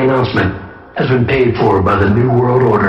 announcement has been paid for by the New World Order.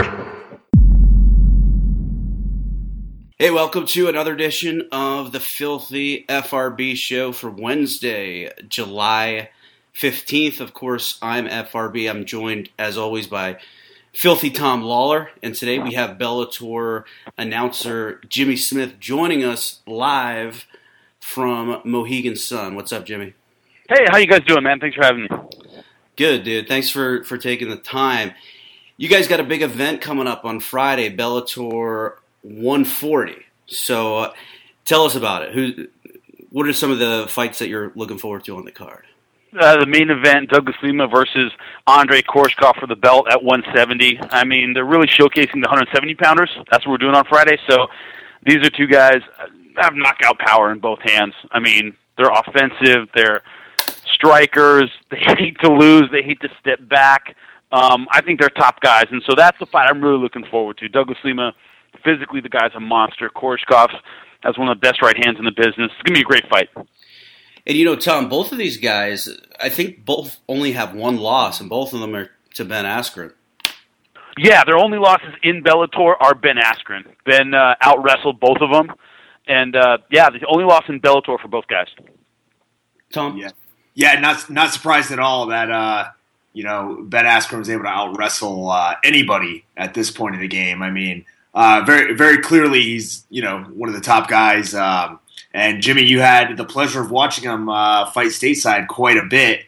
Hey, welcome to another edition of the Filthy FRB show for Wednesday, July 15th. Of course, I'm FRB. I'm joined, as always, by Filthy Tom Lawler. And today we have Bellator announcer Jimmy Smith joining us live from Mohegan Sun. What's up, Jimmy? Hey, how you guys doing, man? Thanks for having me. Good, dude. Thanks for taking the time. You guys got a big event coming up on Friday, Bellator 140. So tell us about it. What are some of the fights that you're looking forward to on the card? The main event, Douglas Lima versus Andrei Koreshkov for the belt at 170. I mean, they're really showcasing the 170-pounders. That's what we're doing on Friday. So these are two guys that have knockout power in both hands. I mean, they're offensive. They're strikers. They hate to lose. They hate to step back. I think they're top guys, and so that's the fight I'm really looking forward to. Douglas Lima, physically, the guy's a monster. Koreshkov has one of the best right hands in the business. It's going to be a great fight. And, you know, Tom, both of these guys, I think both only have one loss, and both of them are to Ben Askren. Yeah, their only losses in Bellator are Ben Askren. Ben out-wrestled both of them. And, the only loss in Bellator for both guys. Tom? Yeah, not surprised at all that, Ben Askren was able to out-wrestle anybody at this point of the game. I mean, very, very clearly he's, one of the top guys. And Jimmy, you had the pleasure of watching him fight stateside quite a bit.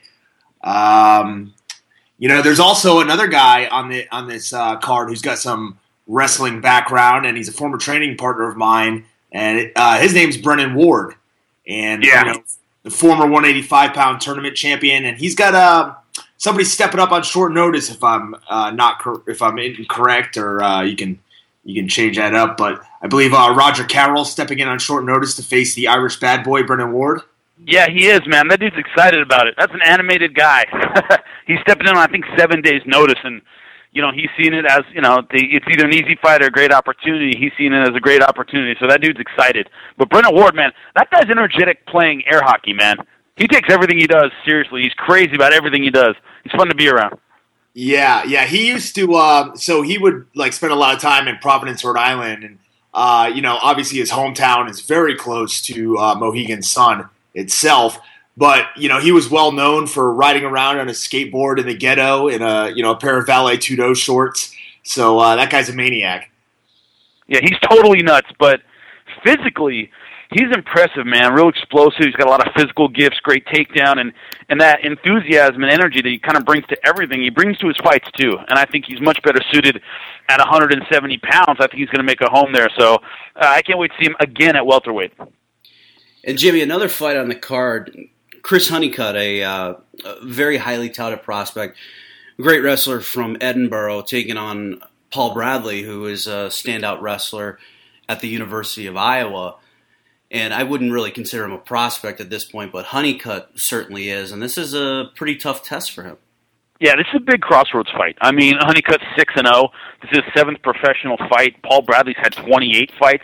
There's also another guy on this card who's got some wrestling background, and he's a former training partner of mine, and his name's Brennan Ward, and the former 185-pound tournament champion, and he's got somebody stepping up on short notice. If I'm if I'm incorrect, or you can change that up, but I believe Roger Carroll stepping in on short notice to face the Irish bad boy, Brennan Ward. Yeah, he is, man. That dude's excited about it. That's an animated guy. He's stepping in on, I think, 7 days' notice, and, he's seen it as, it's either an easy fight or a great opportunity. He's seen it as a great opportunity, so that dude's excited. But Brennan Ward, man, that guy's energetic playing air hockey, man. He takes everything he does seriously. He's crazy about everything he does. He's fun to be around. Yeah. He used to, so he would spend a lot of time in Providence, Rhode Island, and obviously his hometown is very close to Mohegan Sun itself. But he was well known for riding around on a skateboard in the ghetto in a pair of Valet Tudo shorts. So that guy's a maniac. Yeah, he's totally nuts, but physically, he's impressive, man. Real explosive. He's got a lot of physical gifts, great takedown, and that enthusiasm and energy that he kind of brings to everything. He brings to his fights, too. And I think he's much better suited at 170 pounds. I think he's going to make a home there. So I can't wait to see him again at welterweight. And, Jimmy, another fight on the card, Chris Honeycutt, a very highly touted prospect, great wrestler from Edinburgh, taking on Paul Bradley, who is a standout wrestler at the University of Iowa. And I wouldn't really consider him a prospect at this point, but Honeycutt certainly is. And this is a pretty tough test for him. Yeah, this is a big crossroads fight. I mean, Honeycutt's 6-0. This is his 7th professional fight. Paul Bradley's had 28 fights.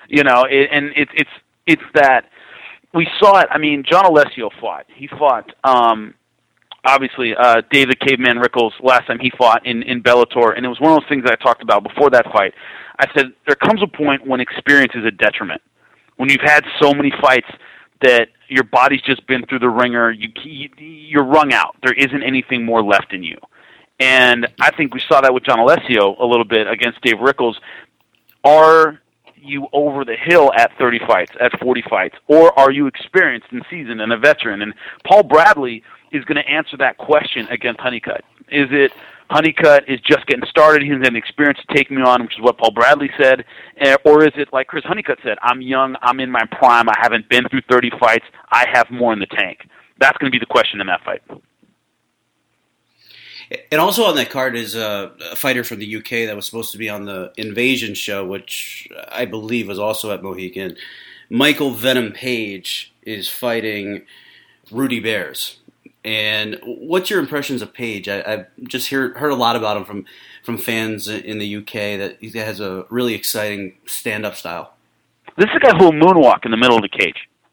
It's that we saw it. I mean, John Alessio fought. He fought, obviously, David Caveman Rickles last time he fought in Bellator. And it was one of those things that I talked about before that fight. I said, there comes a point when experience is a detriment. When you've had so many fights that your body's just been through the ringer, you're wrung out. There isn't anything more left in you. And I think we saw that with John Alessio a little bit against Dave Rickles. Are you over the hill at 30 fights, at 40 fights, or are you experienced and seasoned and a veteran? And Paul Bradley is going to answer that question against Honeycutt. Is it Honeycutt is just getting started, he doesn't have the experience to take me on, which is what Paul Bradley said, or is it like Chris Honeycutt said, I'm young, I'm in my prime, I haven't been through 30 fights, I have more in the tank? That's going to be the question in that fight. And also on that card is a fighter from the UK that was supposed to be on the Invasion show, which I believe was also at Mohegan. Michael Venom Page is fighting Rudy Bears. And what's your impressions of Page? I've just heard a lot about him from fans in the UK that he has a really exciting stand-up style. This is a guy who will moonwalk in the middle of the cage.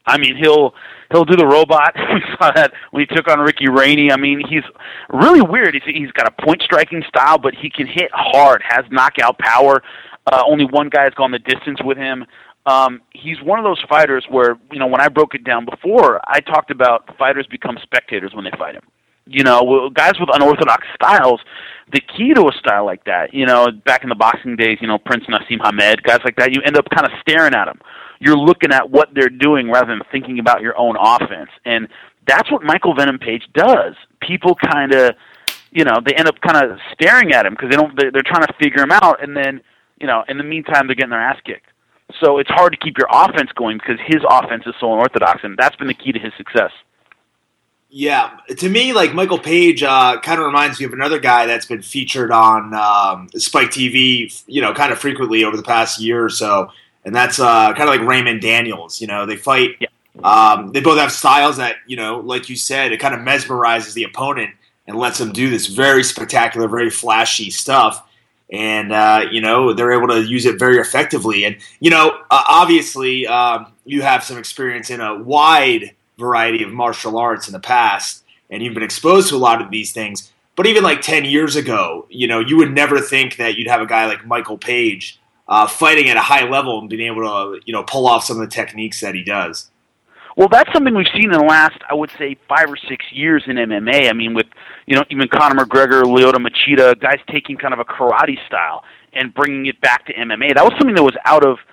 I mean, he'll do the robot. We saw that when he took on Ricky Rainey. I mean, he's really weird. He's got a point striking style, but he can hit hard, has knockout power. Only one guy has gone the distance with him. He's one of those fighters where, when I broke it down before, I talked about fighters become spectators when they fight him. Guys with unorthodox styles, the key to a style like that, back in the boxing days, Prince Nassim Hamed, guys like that, you end up kind of staring at them. You're looking at what they're doing rather than thinking about your own offense. And that's what Michael Venom Page does. People kind of, they end up kind of staring at him because they're trying to figure him out. And then, in the meantime, they're getting their ass kicked. So it's hard to keep your offense going because his offense is so unorthodox, and that's been the key to his success. Yeah, to me, like Michael Page kind of reminds me of another guy that's been featured on Spike TV, kind of frequently over the past year or so, and that's kind of like Raymond Daniels. They fight. Yeah. They both have styles that, like you said, it kind of mesmerizes the opponent and lets them do this very spectacular, very flashy stuff. And, they're able to use it very effectively. And, obviously, you have some experience in a wide variety of martial arts in the past, and you've been exposed to a lot of these things. But even like 10 years ago, you would never think that you'd have a guy like Michael Page fighting at a high level and being able to, pull off some of the techniques that he does. Well, that's something we've seen in the last, I would say, 5 or 6 years in MMA. I mean, with, even Conor McGregor, Lyoto Machida, guys taking kind of a karate style and bringing it back to MMA. That was something that was out of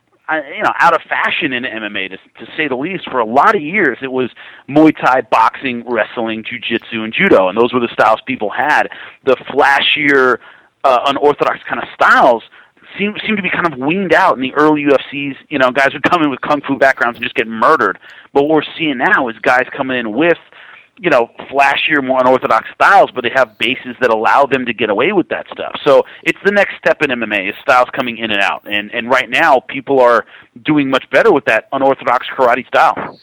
fashion in MMA, to say the least. For a lot of years, it was Muay Thai, boxing, wrestling, jiu-jitsu, and judo, and those were the styles people had. The flashier, unorthodox kind of styles seem to be kind of weaned out in the early UFCs. Guys would come in with kung fu backgrounds and just get murdered. But what we're seeing now is guys coming in with, flashier, more unorthodox styles, but they have bases that allow them to get away with that stuff. So it's the next step in MMA, is styles coming in and out. And right now, people are doing much better with that unorthodox karate style.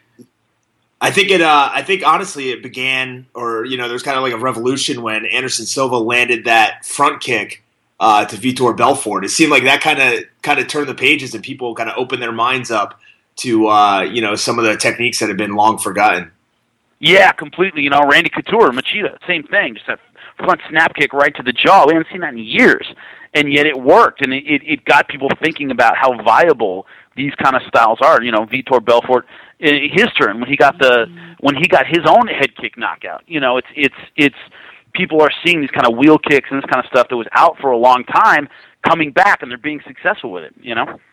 I think honestly it began, or there's kind of like a revolution when Anderson Silva landed that front kick to Vitor Belfort. It seemed like that kind of turned the pages and people kind of opened their minds up to some of the techniques that had been long forgotten. Yeah, completely. Randy Couture, Machida, same thing. Just a front snap kick right to the jaw. We haven't seen that in years, and yet it worked, and it got people thinking about how viable these kind of styles are. Vitor Belfort, his turn when he got his own head kick knockout. It's people are seeing these kind of wheel kicks and this kind of stuff that was out for a long time coming back, and they're being successful with it.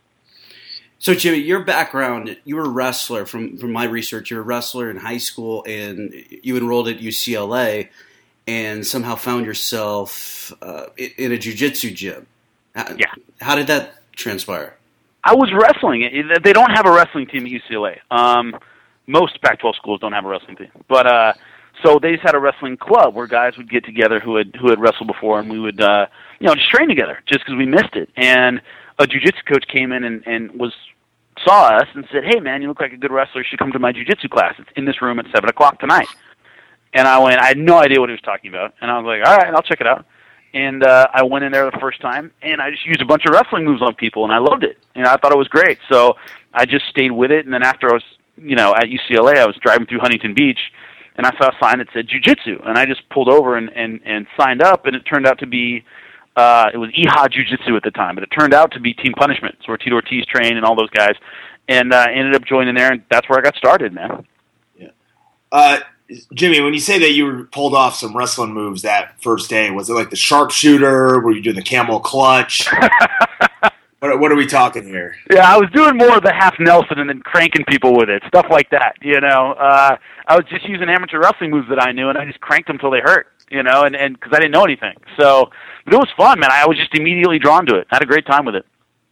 So, Jimmy, your background, you were a wrestler. From my research, you were a wrestler in high school, and you enrolled at UCLA and somehow found yourself in a jiu-jitsu gym. Yeah. How did that transpire? I was wrestling. They don't have a wrestling team at UCLA. Most Pac-12 schools don't have a wrestling team. But so they just had a wrestling club where guys would get together who had wrestled before, and we would just train together just because we missed it. And a jiu-jitsu coach came in and saw us and said, "Hey, man, you look like a good wrestler. You should come to my jiu-jitsu class. It's in this room at 7 o'clock tonight." And I had no idea what he was talking about. And I was like, all right, I'll check it out. And I went in there the first time, and I just used a bunch of wrestling moves on people, and I loved it. I thought it was great. So I just stayed with it. And then after I was, at UCLA, I was driving through Huntington Beach, and I saw a sign that said jiu-jitsu. And I just pulled over and signed up, and it turned out to be it was Iha Jiu-Jitsu at the time, but it turned out to be Team Punishment. So where Tito Ortiz trained and all those guys. And ended up joining there, and that's where I got started, man. Yeah. Jimmy, when you say that you pulled off some wrestling moves that first day, was it like the sharpshooter? Were you doing the camel clutch? What are we talking here? Yeah, I was doing more of the half Nelson and then cranking people with it, stuff like that. I was just using amateur wrestling moves that I knew, and I just cranked them till they hurt. And because I didn't know anything. So, but it was fun, man. I was just immediately drawn to it. I had a great time with it.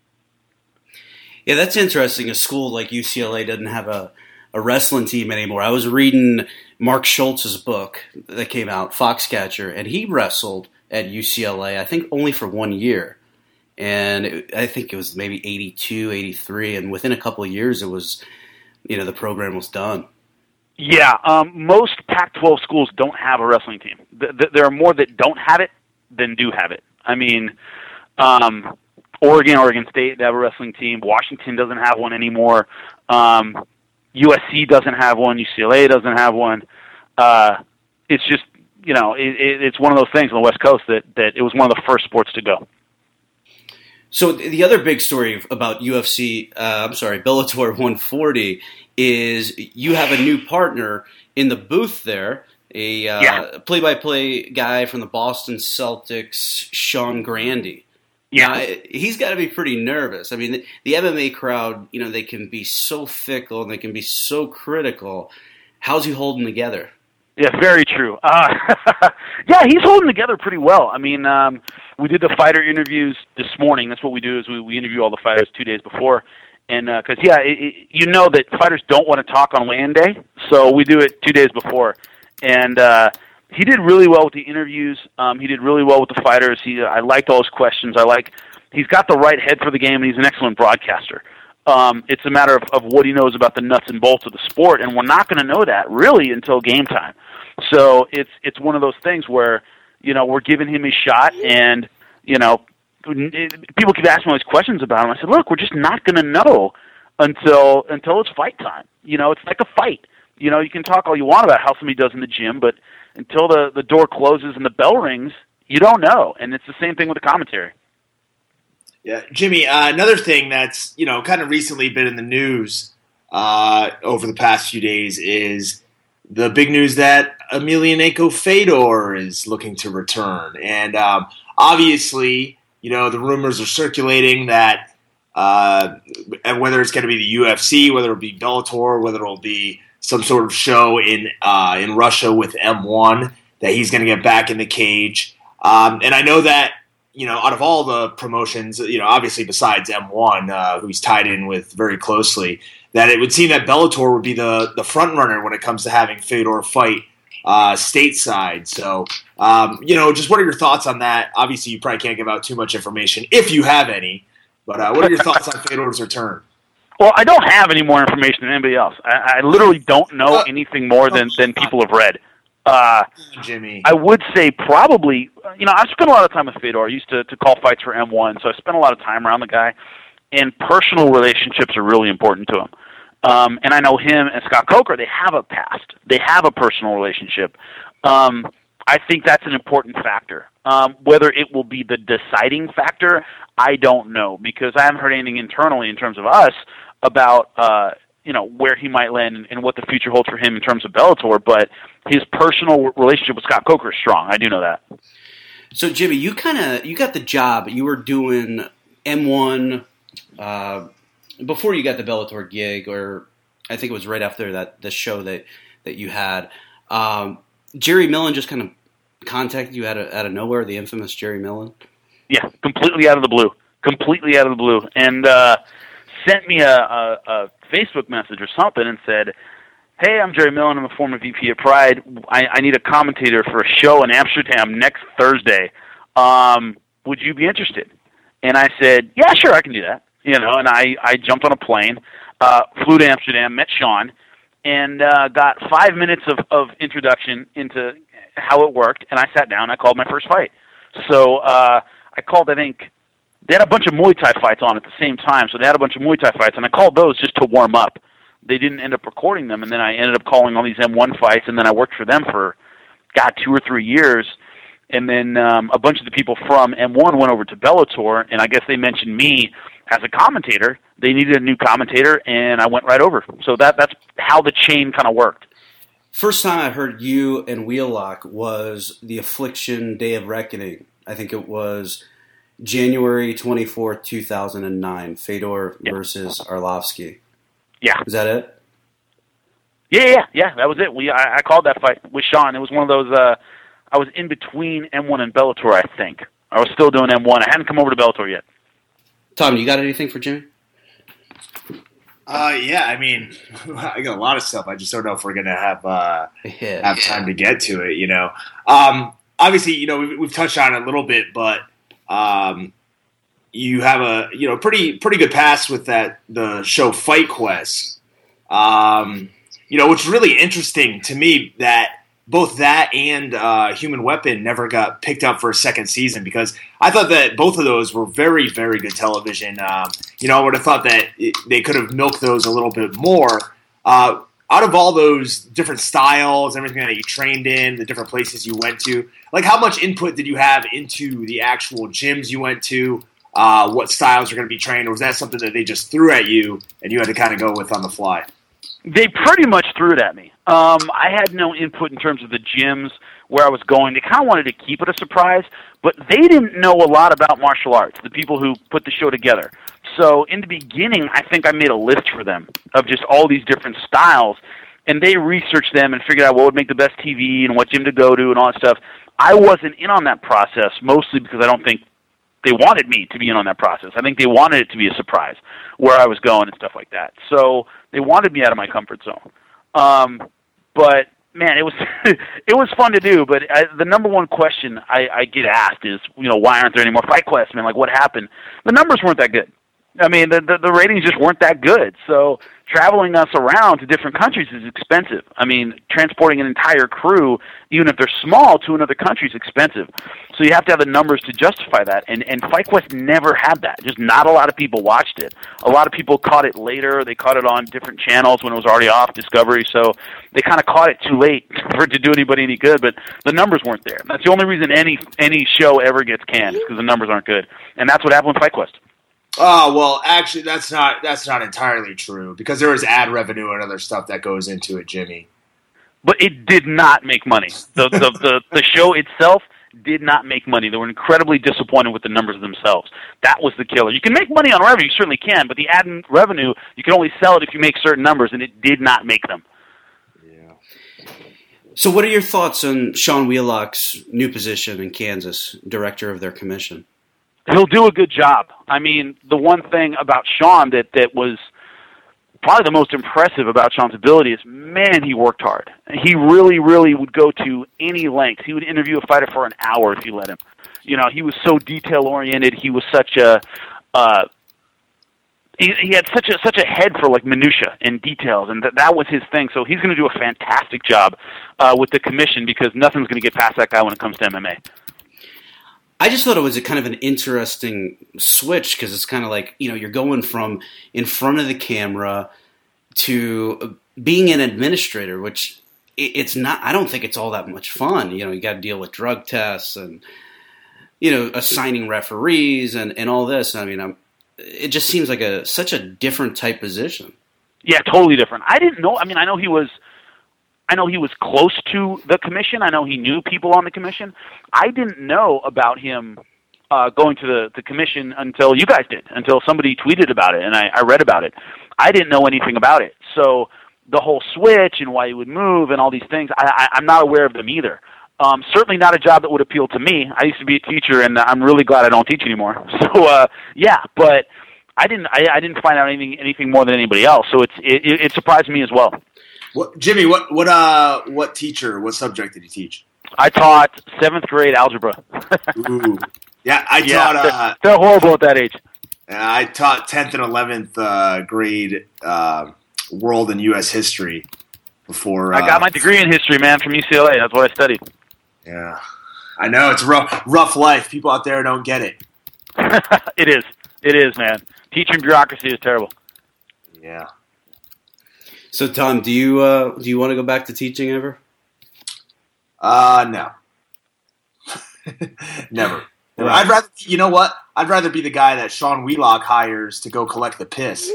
Yeah, that's interesting. A school like UCLA doesn't have a wrestling team anymore. I was reading Mark Schultz's book that came out, Foxcatcher, and he wrestled at UCLA, I think only for 1 year. And I think it was maybe 82, 83, and within a couple of years it was, the program was done. Yeah, most Pac-12 schools don't have a wrestling team. There are more that don't have it than do have it. I mean, Oregon State, they have a wrestling team. Washington doesn't have one anymore. USC doesn't have one. UCLA doesn't have one. It's just, it's one of those things on the West Coast that it was one of the first sports to go. So the other big story about Bellator 140 is you have a new partner in the booth there, a play-by-play guy from the Boston Celtics, Sean Grande. Yeah, now, he's got to be pretty nervous. I mean, the MMA crowd, they can be so fickle and they can be so critical. How's he holding together? Yeah, very true. Yeah, he's holding together pretty well. I mean, we did the fighter interviews this morning. That's what we do, is we interview all the fighters 2 days before. And because, that fighters don't want to talk on weigh-in day, so we do it 2 days before. And he did really well with the interviews. He did really well with the fighters. I liked all his questions. He's got the right head for the game, and he's an excellent broadcaster. It's a matter of what he knows about the nuts and bolts of the sport, and we're not going to know that really until game time. So it's one of those things where, we're giving him a shot, and, people keep asking all these questions about him. I said, look, we're just not going to know until it's fight time. It's like a fight. You can talk all you want about how somebody does in the gym, but until the door closes and the bell rings, you don't know. And it's the same thing with the commentary. Yeah, Jimmy, another thing that's, kind of recently been in the news over the past few days is the big news that Emelianenko Fedor is looking to return. And obviously, the rumors are circulating that whether it's going to be the UFC, whether it'll be Bellator, whether it'll be some sort of show in Russia with M1, that he's going to get back in the cage. And I know that, out of all the promotions, obviously besides M1, who he's tied in with very closely, that it would seem that Bellator would be the front runner when it comes to having Fedor fight stateside. So, just what are your thoughts on that? Obviously, you probably can't give out too much information if you have any, but what are your thoughts on Fedor's return? Well, I don't have any more information than anybody else. I literally don't know anything more than people have read. Jimmy, I would say probably, I've spent a lot of time with Fedor. I used to call fights for M1, so I spent a lot of time around the guy, and personal relationships are really important to him. And I know him and Scott Coker, they have a past. They have a personal relationship. I think that's an important factor. Whether it will be the deciding factor, I don't know, because I haven't heard anything internally in terms of us about where he might land and what the future holds for him in terms of Bellator, but his personal relationship with Scott Coker is strong. I do know that. So, Jimmy, you got the job. You were doing M1 before you got the Bellator gig, or I think it was right after the show that you had. Jerry Millen just kind of contacted you out of nowhere, the infamous Jerry Millen? Yeah, completely out of the blue. And sent me a Facebook message or something and said, hey, I'm Jerry Millen. I'm a former VP at Pride. I need a commentator for a show in Amsterdam next Thursday. Would you be interested? And I said, yeah, sure, I can do that. And I jumped on a plane, flew to Amsterdam, met Sean, and got 5 minutes of introduction into how it worked, and I sat down and I called my first fight. So I called, I think, they had a bunch of Muay Thai fights on at the same time, so they had a bunch of Muay Thai fights, and I called those just to warm up. They didn't end up recording them, and then I ended up calling all these M1 fights, and then I worked for them for, 2 or 3 years, and then a bunch of the people from M1 went over to Bellator, and I guess they mentioned me as a commentator. They needed a new commentator, and I went right over. So that's how the chain kind of worked. First time I heard you and Wheelock was the Affliction Day of Reckoning. I think it was January 24th, 2009, Fedor versus Arlovsky. Yeah. Is that it? Yeah, that was it. I called that fight with Sean. It was one of those, I was in between M1 and Bellator, I think. I was still doing M1. I hadn't come over to Bellator yet. Tom, you got anything for Jimmy? Yeah, I mean, I got a lot of stuff. I just don't know if we're going to have time to get to it, Obviously, we've touched on it a little bit, but you have a pretty good pass with the show Fight Quest. What's really interesting to me that both that and Human Weapon never got picked up for a second season, because I thought that both of those were very, very good television. I would have thought that they could have milked those a little bit more. Out of all those different styles, everything that you trained in, the different places you went to, like how much input did you have into the actual gyms you went to? What styles are going to be trained, or was that something that they just threw at you and you had to kind of go with on the fly? They pretty much threw it at me. I had no input in terms of the gyms where I was going. They kind of wanted to keep it a surprise, but they didn't know a lot about martial arts, the people who put the show together. So in the beginning, I think I made a list for them of just all these different styles, and they researched them and figured out what would make the best TV and what gym to go to and all that stuff. I wasn't in on that process, mostly because I don't think they wanted me to be in on that process. I think they wanted it to be a surprise where I was going and stuff like that. So they wanted me out of my comfort zone. But man, it was it was fun to do. But the number one question I get asked is, why aren't there any more Fight Quests, man? Like, what happened? The numbers weren't that good. I mean, the ratings just weren't that good. So traveling us around to different countries is expensive. I mean, transporting an entire crew, even if they're small, to another country is expensive. So you have to have the numbers to justify that. And Fight Quest never had that. Just not a lot of people watched it. A lot of people caught it later. They caught it on different channels when it was already off Discovery. So they kind of caught it too late for it to do anybody any good. But the numbers weren't there. That's the only reason any show ever gets canned, is because the numbers aren't good. And that's what happened with Fight Quest. Oh, well, actually, that's not entirely true, because there is ad revenue and other stuff that goes into it, Jimmy. But it did not make money. The show itself did not make money. They were incredibly disappointed with the numbers themselves. That was the killer. You can make money on revenue, you certainly can, but the ad revenue, you can only sell it if you make certain numbers, and it did not make them. Yeah. So what are your thoughts on Sean Wheelock's new position in Kansas, director of their commission? He'll do a good job. I mean, the one thing about Sean that was probably the most impressive about Sean's ability is, man, he worked hard. He really, really would go to any length. He would interview a fighter for an hour if you let him. He was so detail-oriented. He was such a he had such a head for like minutia and details, and that was his thing. So he's going to do a fantastic job with the commission, because nothing's going to get past that guy when it comes to MMA. I just thought it was a kind of an interesting switch, because it's kind of like, you're going from in front of the camera to being an administrator, which it's not, I don't think it's all that much fun. You got to deal with drug tests and, assigning referees and all this. I mean, it just seems like such a different type position. Yeah, totally different. I didn't know. I mean, I know he was close to the commission. I know he knew people on the commission. I didn't know about him going to the commission until you guys did, until somebody tweeted about it, and I read about it. I didn't know anything about it. So the whole switch and why he would move and all these things, I'm not aware of them either. Certainly not a job that would appeal to me. I used to be a teacher, and I'm really glad I don't teach anymore. So, yeah, but I didn't find out anything more than anybody else, so it surprised me as well. Jimmy, what teacher, what subject did you teach? I taught 7th grade algebra. Ooh. Yeah, I taught... They're horrible at that age. I taught 10th and 11th grade world and U.S. history before... I got my degree in history, man, from UCLA. That's what I studied. Yeah. I know, it's a rough life. People out there don't get it. It is, man. Teaching bureaucracy is terrible. Yeah. So, Tom, do you want to go back to teaching ever? No. Never. I'd rather, you know what? I'd rather be the guy that Sean Wheelock hires to go collect the piss.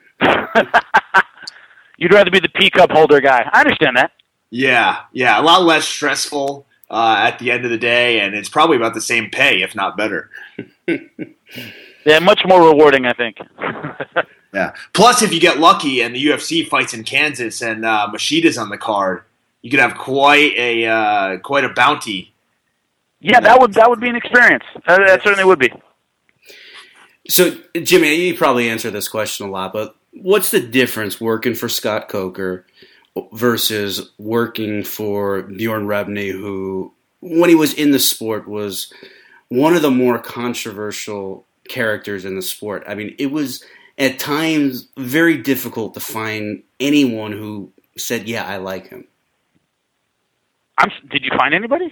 You'd rather be the pee cup holder guy. I understand that. Yeah. A lot less stressful at the end of the day, and it's probably about the same pay, if not better. Yeah, much more rewarding, I think. Yeah. Plus, if you get lucky and the UFC fights in Kansas and Mashida's on the card, you could have quite a bounty. Yeah, that would be an experience. That certainly would be. So, Jimmy, you probably answer this question a lot, but what's the difference working for Scott Coker versus working for Bjorn Rebney, who, when he was in the sport, was one of the more controversial characters in the sport? I mean, it was at times very difficult to find anyone who said, yeah, I like him. Did you find anybody?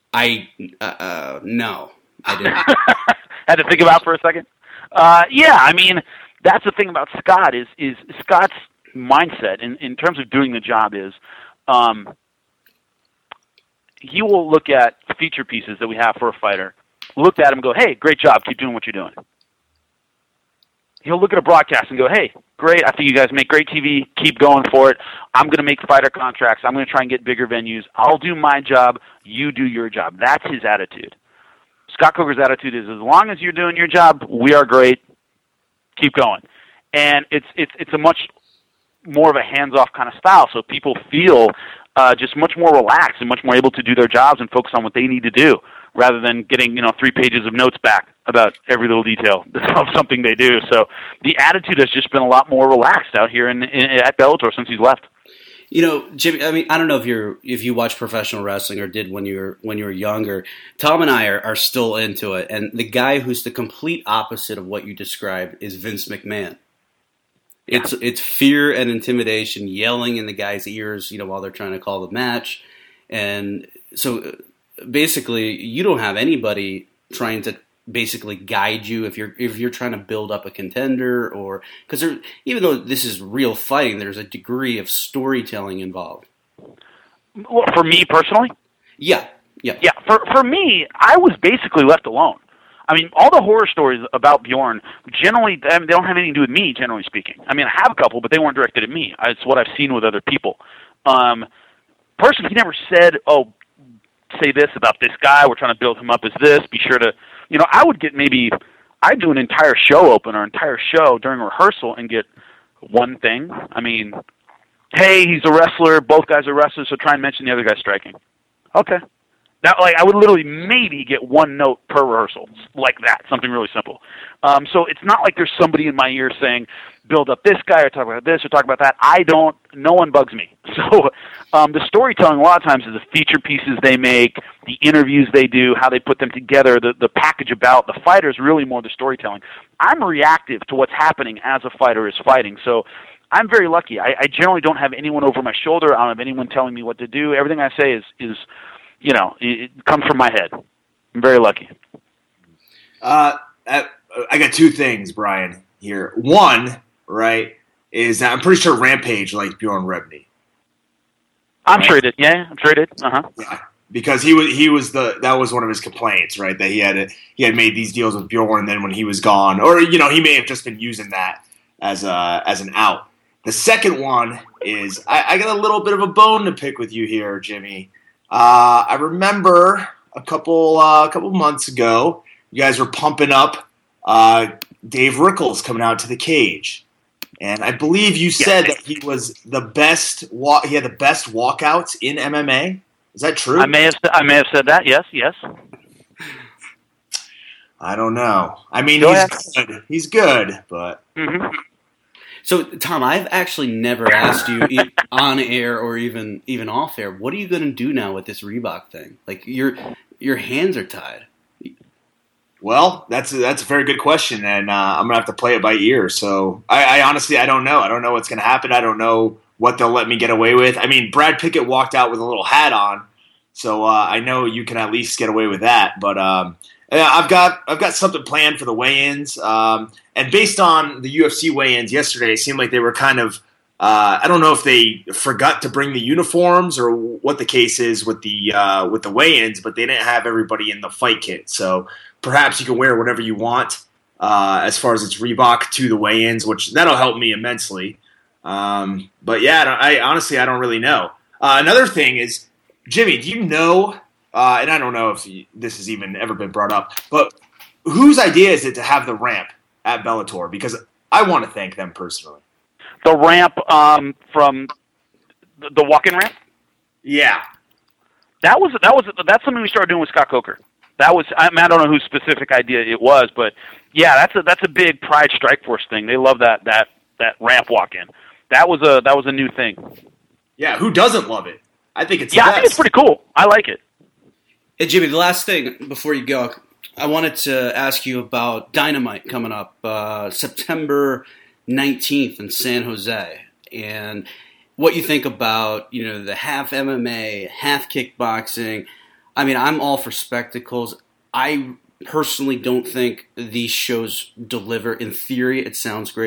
No, I didn't. Had to think about it for a second. Yeah, I mean, that's the thing about Scott is Scott's mindset in terms of doing the job is he will look at feature pieces that we have for a fighter, look at him and go, hey, great job, keep doing what you're doing. He'll look at a broadcast and go, hey, great, I think you guys make great TV, keep going for it. I'm going to make fighter contracts. I'm going to try and get bigger venues. I'll do my job, you do your job. That's his attitude. Scott Coker's attitude is, as long as you're doing your job, we are great, keep going. And it's a much more of a hands-off kind of style, so people feel just much more relaxed and much more able to do their jobs and focus on what they need to do, rather than getting 3 pages of notes back about every little detail of something they do. So the attitude has just been a lot more relaxed out here at Bellator since he's left. Jimmy, I mean, I don't know if you watch professional wrestling or did when you were younger. Tom and I are still into it, and the guy who's the complete opposite of what you described is Vince McMahon. It's fear and intimidation, yelling in the guy's ears, while they're trying to call the match. And so basically you don't have anybody trying to basically guide you if you're trying to build up a contender, or because even though this is real fighting, there's a degree of storytelling involved. Well, for me personally? Yeah. For me, I was basically left alone. I mean, all the horror stories about Bjorn, generally, they don't have anything to do with me, generally speaking. I mean, I have a couple, but they weren't directed at me. It's what I've seen with other people. Personally, he never said, oh, say this about this guy, we're trying to build him up as this, be sure to, I'd do an entire show opener, entire show during rehearsal and get one thing. I mean, hey, he's a wrestler, both guys are wrestlers, so try and mention the other guy striking. Okay. Now, I would literally maybe get one note per rehearsal, like that, something really simple. So it's not like there's somebody in my ear saying, build up this guy, or talk about this, or talk about that. No one bugs me. So the storytelling a lot of times is the feature pieces they make, the interviews they do, how they put them together, the package about the fighter is really more the storytelling. I'm reactive to what's happening as a fighter is fighting. So I'm very lucky. I generally don't have anyone over my shoulder. I don't have anyone telling me what to do. Everything I say is it comes from my head. I'm very lucky. I got two things, Brian, here. One, right, is that I'm pretty sure Rampage liked Bjorn Rebney. I'm sure he did. Yeah, I'm sure he did. Uh-huh. Yeah, because that was one of his complaints, right, that he had made these deals with Bjorn, and then when he was gone, or he may have just been using that as an out. The second one is I got a little bit of a bone to pick with you here, Jimmy. I remember a couple months ago, you guys were pumping up Dave Rickles coming out to the cage, and I believe you said that he was the best. He had the best walkouts in MMA. Is that true? I may have said that. Yes. I don't know. I mean, good. He's good, but. Mm-hmm. So, Tom, I've actually never asked you on air or even off air, what are you going to do now with this Reebok thing? Like, your hands are tied. Well, that's a very good question, and I'm going to have to play it by ear. So, I honestly, I don't know. I don't know what's going to happen. I don't know what they'll let me get away with. I mean, Brad Pickett walked out with a little hat on, so I know you can at least get away with that. But I've got something planned for the weigh-ins. And based on the UFC weigh-ins yesterday, it seemed like they were kind of I don't know if they forgot to bring the uniforms or what the case is with the weigh-ins, but they didn't have everybody in the fight kit. So perhaps you can wear whatever you want as far as it's Reebok to the weigh-ins, which that'll help me immensely. But yeah, I honestly don't really know. Another thing is, Jimmy, do you know? And I don't know if this has even ever been brought up, but whose idea is it to have the ramp at Bellator? Because I want to thank them personally. The ramp from the walk-in ramp? Yeah. That's something we started doing with Scott Coker. That was I don't know whose specific idea it was, but yeah, that's a big Pride Strikeforce thing. They love that ramp walk-in. That was a new thing. Yeah, who doesn't love it? I think it's I think it's pretty cool. I like it. Hey, Jimmy, the last thing before you go, I wanted to ask you about Dynamite coming up September 19th in San Jose, and what you think about, the half MMA, half kickboxing. I mean, I'm all for spectacles. I personally don't think these shows deliver. In theory, it sounds great.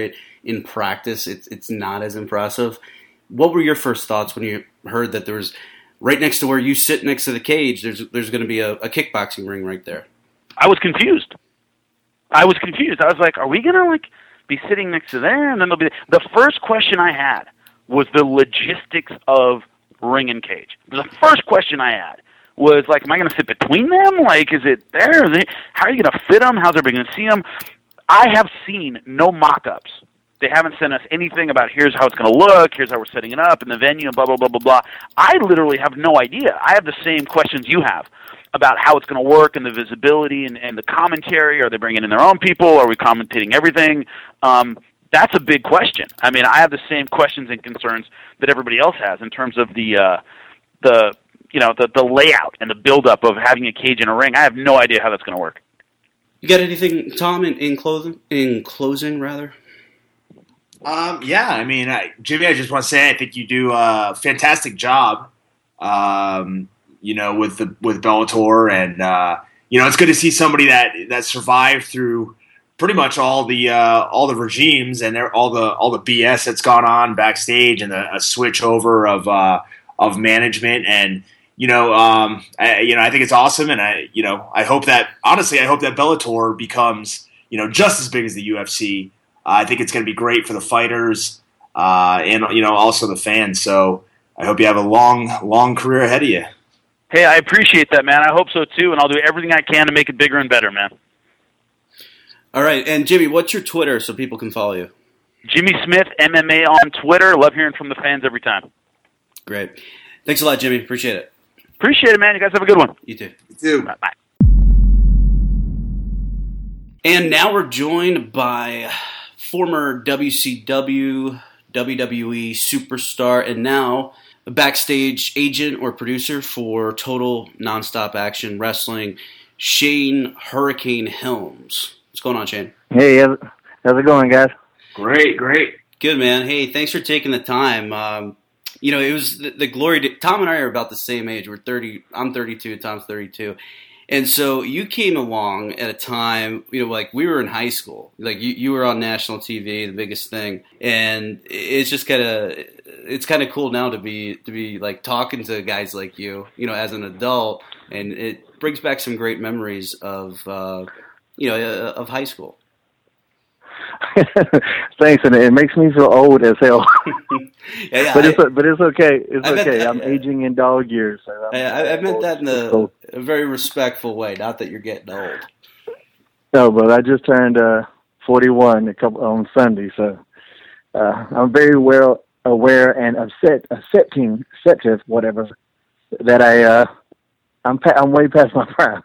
in practice, it's not as impressive. What were your first thoughts when you heard that there was right next to where you sit next to the cage, there's going to be a kickboxing ring right there? I was confused. I was like, are we going to be sitting next to there? And then there'll be the first question I had was the logistics of ring and cage. The first question I had was am I going to sit between them? Is it there? How are you going to fit them? How's everybody going to see them? I have seen no mock-ups. They haven't sent us anything about here's how it's going to look, here's how we're setting it up, in the venue, and blah, blah, blah, blah, blah. I literally have no idea. I have the same questions you have about how it's going to work and the visibility and the commentary. Are they bringing in their own people? Are we commentating everything? That's a big question. I mean, I have the same questions and concerns that everybody else has in terms of the layout and the buildup of having a cage and a ring. I have no idea how that's going to work. You got anything, Tom, in closing, rather? Yeah, I mean, Jimmy, I just want to say I think you do a fantastic job, with Bellator, and it's good to see somebody that survived through pretty much all the regimes and all the BS that's gone on backstage, and a switch over of management, and I think it's awesome, and I hope that Bellator becomes just as big as the UFC. I think it's going to be great for the fighters and also the fans. So I hope you have a long career ahead of you. Hey, I appreciate that, man. I hope so too, and I'll do everything I can to make it bigger and better, man. All right, and Jimmy, what's your Twitter so people can follow you? Jimmy Smith MMA on Twitter. Love hearing from the fans every time. Great. Thanks a lot, Jimmy. Appreciate it. Appreciate it, man. You guys have a good one. You too. You too. Bye. And now we're joined by former WCW, WWE superstar, and now a backstage agent or producer for Total Nonstop Action Wrestling, Shane Hurricane Helms. What's going on, Shane? Hey, how's it going, guys? Great. Good, man. Hey, thanks for taking the time. It was the glory. Tom and I are about the same age. We're 30. I'm 32. Tom's 32. And so you came along at a time, we were in high school. You were on national TV, the biggest thing, and it's just it's kind of cool now to be talking to guys like you, as an adult, and it brings back some great memories of of high school. Thanks, and it makes me feel old as hell. Yeah, but it's okay. It's okay. I'm aging in dog years. So I meant that in a very respectful way. Not that you're getting old. No, but I just turned 41 on Sunday, so I'm very well aware and accepting, whatever, that I'm way past my prime.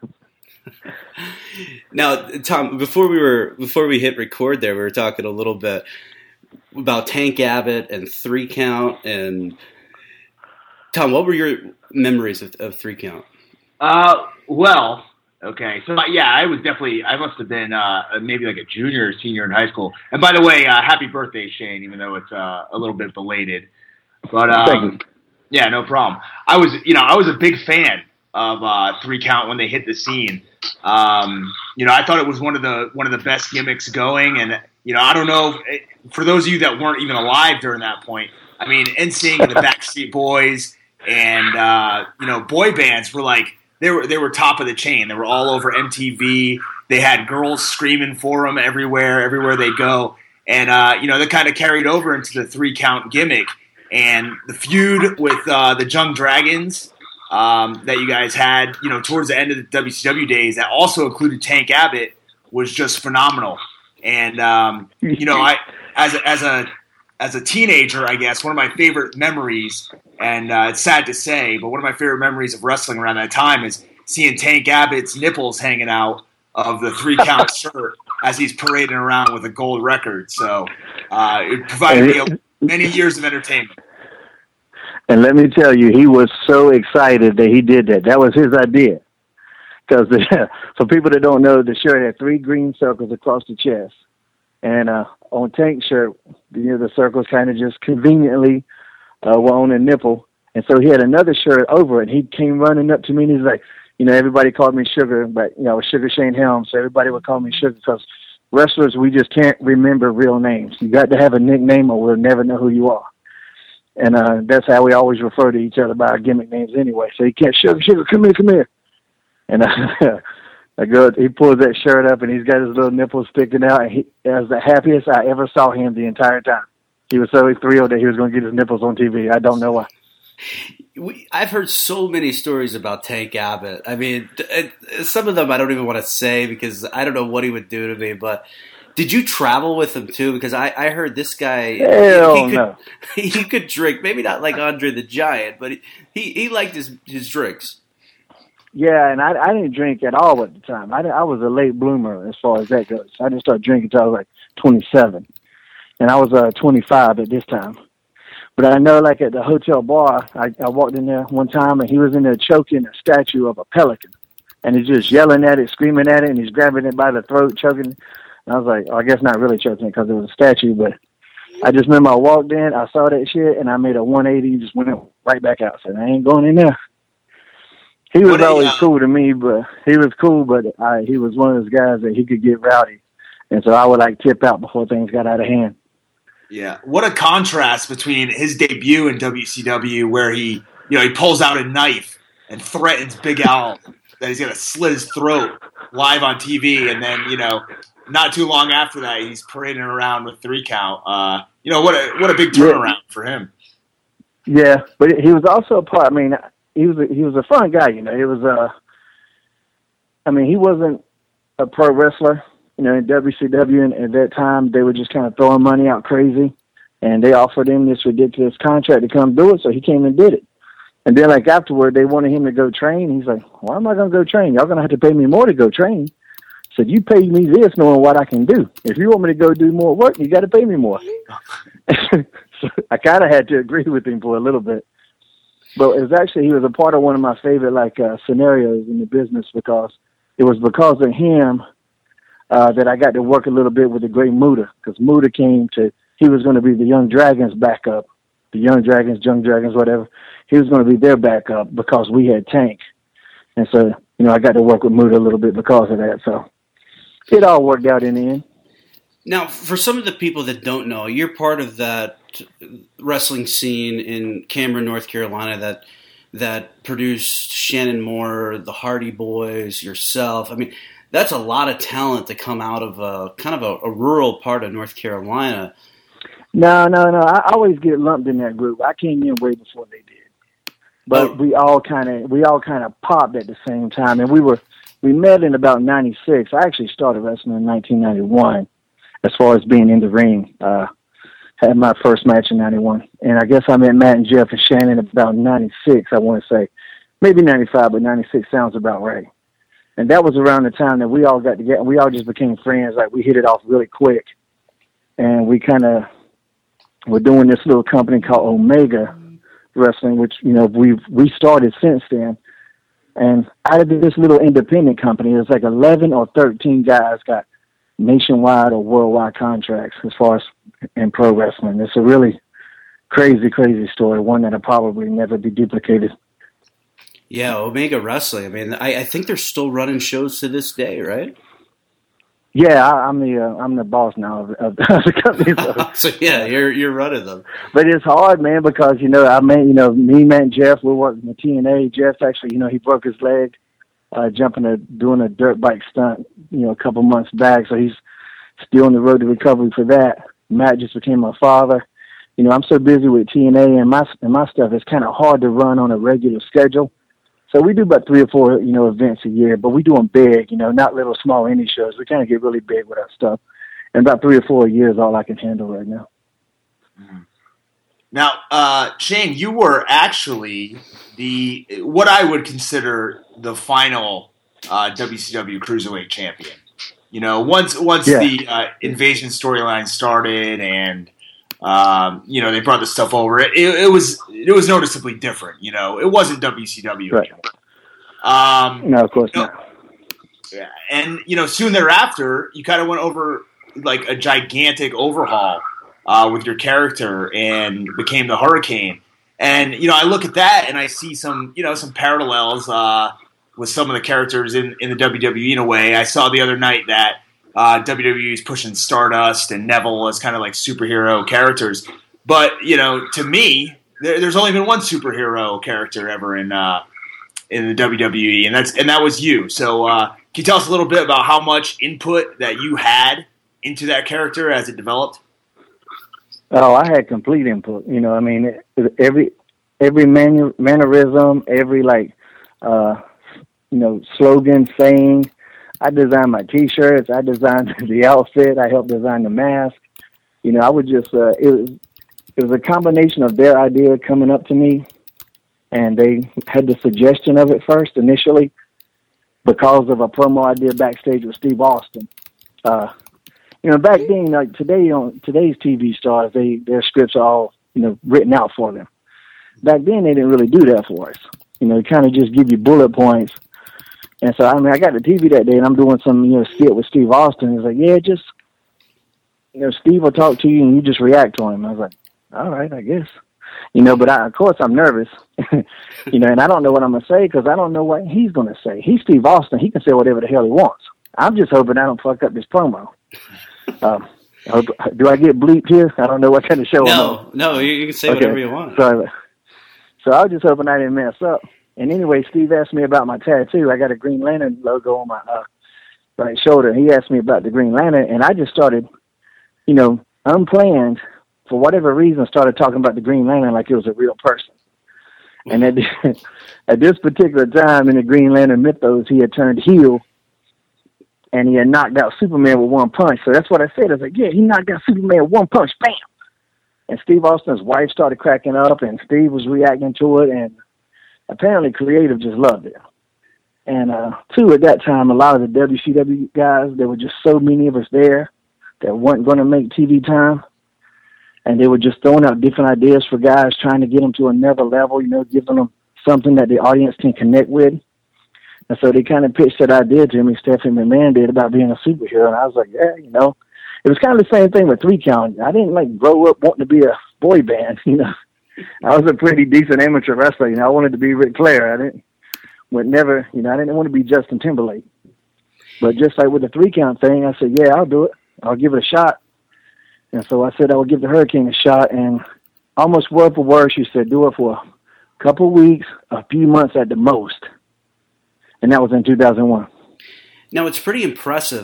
Now, Tom, before we hit record there, we were talking a little bit about Tank Abbott and 3 Count. And Tom, what were your memories of 3 Count? Well, okay. So, I must have been maybe like a junior or senior in high school. And by the way, happy birthday, Shane, even though it's a little bit belated. But, yeah, no problem. I was a big fan of 3 Count when they hit the scene. I thought it was one of the best gimmicks going, and I don't know, for those of you that weren't even alive during that point, I mean, NSYNC and the Backstreet Boys and boy bands were they were top of the chain. They were all over MTV. They had girls screaming for them everywhere they go, and they kind of carried over into the 3 Count gimmick and the feud with the Young Dragons. That you guys had, towards the end of the WCW days, that also included Tank Abbott, was just phenomenal. And I as a teenager, I guess one of my favorite memories, and it's sad to say, but one of my favorite memories of wrestling around that time is seeing Tank Abbott's nipples hanging out of the 3 Count shirt as he's parading around with a gold record. So it provided me many years of entertainment. And let me tell you, he was so excited that he did that. That was his idea. Because for people that don't know, the shirt had 3 green circles across the chest. And on Tank's shirt, the circles kind of just conveniently were on the nipple. And so he had another shirt over it. And he came running up to me and he's like, everybody called me Sugar, but, Sugar Shane Helms. So everybody would call me Sugar because wrestlers, we just can't remember real names. You got to have a nickname or we'll never know who you are. And that's how we always refer to each other by our gimmick names anyway. So he can't, Sugar, come here. And he pulls that shirt up and he's got his little nipples sticking out. And he was the happiest I ever saw him the entire time. He was so thrilled that he was going to get his nipples on TV. I don't know why. I've heard so many stories about Tank Abbott. I mean, some of them I don't even want to say because I don't know what he would do to me. But did you travel with him too? Because I heard this guy. No. He could drink. Maybe not like Andre the Giant, but he liked his drinks. Yeah, and I didn't drink at all at the time. I was a late bloomer as far as that goes. I didn't start drinking until I was like 27, and I was 25 at this time. But I know, like, at the hotel bar, I walked in there one time, and he was in there choking a statue of a pelican. And he's just yelling at it, screaming at it, and he's grabbing it by the throat, choking. And I was like, I guess not really choking it because it was a statue, but I just remember I walked in, I saw that shit, and I made a 180 and just went right back out. I said, I ain't going in there. He was always cool to me, but he was cool, but he was one of those guys that he could get rowdy. And so I would, like, tip out before things got out of hand. Yeah, what a contrast between his debut in WCW, where he pulls out a knife and threatens Big Al that he's gonna slit his throat live on TV, and then not too long after that, he's parading around with 3 count. What a big turnaround for him. Yeah, but he was also a part. I mean, he was a fun guy. It was he wasn't a pro wrestler. In WCW, and at that time, they were just kind of throwing money out crazy, and they offered him this ridiculous contract to come do it, so he came and did it. And then, like, afterward, they wanted him to go train. He's like, why am I going to go train? Y'all going to have to pay me more to go train. So you pay me this knowing what I can do. If you want me to go do more work, you got to pay me more. So I kind of had to agree with him for a little bit. But it was actually, he was a part of one of my favorite, scenarios in the business because it was because of him that I got to work a little bit with the great Muta, because Muta he was going to be the Young Dragons backup, the Young Dragons, whatever. He was going to be their backup because we had Tank. And so, I got to work with Muta a little bit because of that. So it all worked out in the end. Now, for some of the people that don't know, you're part of that wrestling scene in Cameron, North Carolina that produced Shannon Moore, the Hardy Boys, yourself. I mean, that's a lot of talent to come out of a rural part of North Carolina. No. I always get lumped in that group. I came in way before they did, but we all kind of popped at the same time, and we met in about '96. I actually started wrestling in 1991, as far as being in the ring. Had my first match in '91, and I guess I met Matt and Jeff and Shannon about '96. I want to say maybe '95, but '96 sounds about right. And that was around the time that we all got together. We all just became friends. Like, we hit it off really quick. And we kind of were doing this little company called Omega Wrestling, which, we started since then. And out of this little independent company, there's like 11 or 13 guys got nationwide or worldwide contracts as far as in pro wrestling. It's a really crazy, crazy story, one that'll probably never be duplicated. Yeah, Omega Wrestling. I mean, I think they're still running shows to this day, right? Yeah, I'm the boss now of the company. So yeah, you're running them. But it's hard, man, because I met me, Matt, and Jeff. We're working with TNA. Jeff actually, he broke his leg doing a dirt bike stunt, a couple months back. So he's still on the road to recovery for that. Matt just became my father. I'm so busy with TNA and my stuff. It's kind of hard to run on a regular schedule. So we do about 3 or 4, events a year, but we do them big, not little small indie shows. We kind of get really big with our stuff. And about 3 or 4 a year is all I can handle right now. Now, Shane, you were actually what I would consider the final WCW Cruiserweight champion. Once the Invasion storyline started and they brought the stuff over. It was noticeably different. It wasn't WCW right. Anymore. No, of course not. Yeah, and soon thereafter, you kind of went over like a gigantic overhaul with your character and became the Hurricane. And I look at that and I see some parallels with some of the characters in the WWE in a way. I saw the other night that WWE is pushing Stardust and Neville as kind of like superhero characters. But, to me, there's only been one superhero character ever in the WWE, and that was you. So can you tell us a little bit about how much input that you had into that character as it developed? Oh, I had complete input. Every mannerism, every slogan, saying. I designed my T-shirts. I designed the outfit. I helped design the mask. I would just it was a combination of their idea coming up to me, and they had the suggestion of it first initially because of a promo I did backstage with Steve Austin. Back then, like today on today's TV stars, their scripts are all written out for them. Back then, they didn't really do that for us. They kind of just give you bullet points. And so, I got the TV that day, and I'm doing some skit with Steve Austin. He's like, yeah, just Steve will talk to you, and you just react to him. I was like, all right, I guess. But of course I'm nervous, and I don't know what I'm going to say because I don't know what he's going to say. He's Steve Austin. He can say whatever the hell he wants. I'm just hoping I don't fuck up this promo. Do I get bleeped here? I don't know what kind of show I'm on. No, you can say whatever you want. So I was just hoping I didn't mess up. And anyway, Steve asked me about my tattoo. I got a Green Lantern logo on my right shoulder. He asked me about the Green Lantern, and I just started, unplanned, for whatever reason, started talking about the Green Lantern like it was a real person. And at this particular time in the Green Lantern mythos, he had turned heel, and he had knocked out Superman with one punch. So that's what I said. I was like, yeah, he knocked out Superman with one punch, bam! And Steve Austin's wife started cracking up, and Steve was reacting to it, and apparently creative just loved it. And two, at that time, a lot of the WCW guys, there were just so many of us there that weren't going to make TV time. And they were just throwing out different ideas for guys, trying to get them to another level, giving them something that the audience can connect with. And so they kind of pitched that idea to me, Stephanie McMahon did, about being a superhero. And I was like, yeah, It was kind of the same thing with 3 Count. I didn't grow up wanting to be a boy band, I was a pretty decent amateur wrestler. I wanted to be Ric Flair. I didn't want to be Justin Timberlake. But just like with the 3 Count thing, I said, yeah, I'll do it. I'll give it a shot. And so I said I would give the Hurricane a shot, and almost word for word, she said, do it for a couple of weeks, a few months at the most. And that was in 2001. Now, it's pretty impressive.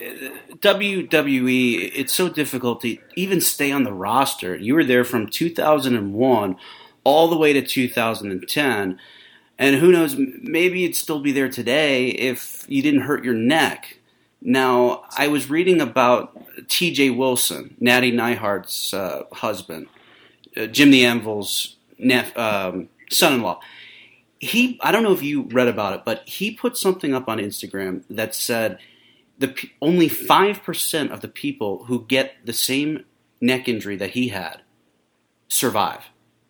WWE, it's so difficult to even stay on the roster. You were there from 2001 all the way to 2010. And who knows, maybe you'd still be there today if you didn't hurt your neck. Now, I was reading about T.J. Wilson, Natty Neidhart's husband, Jim the Anvil's son-in-law. I don't know if you read about it, but he put something up on Instagram that said only 5% of the people who get the same neck injury that he had survive.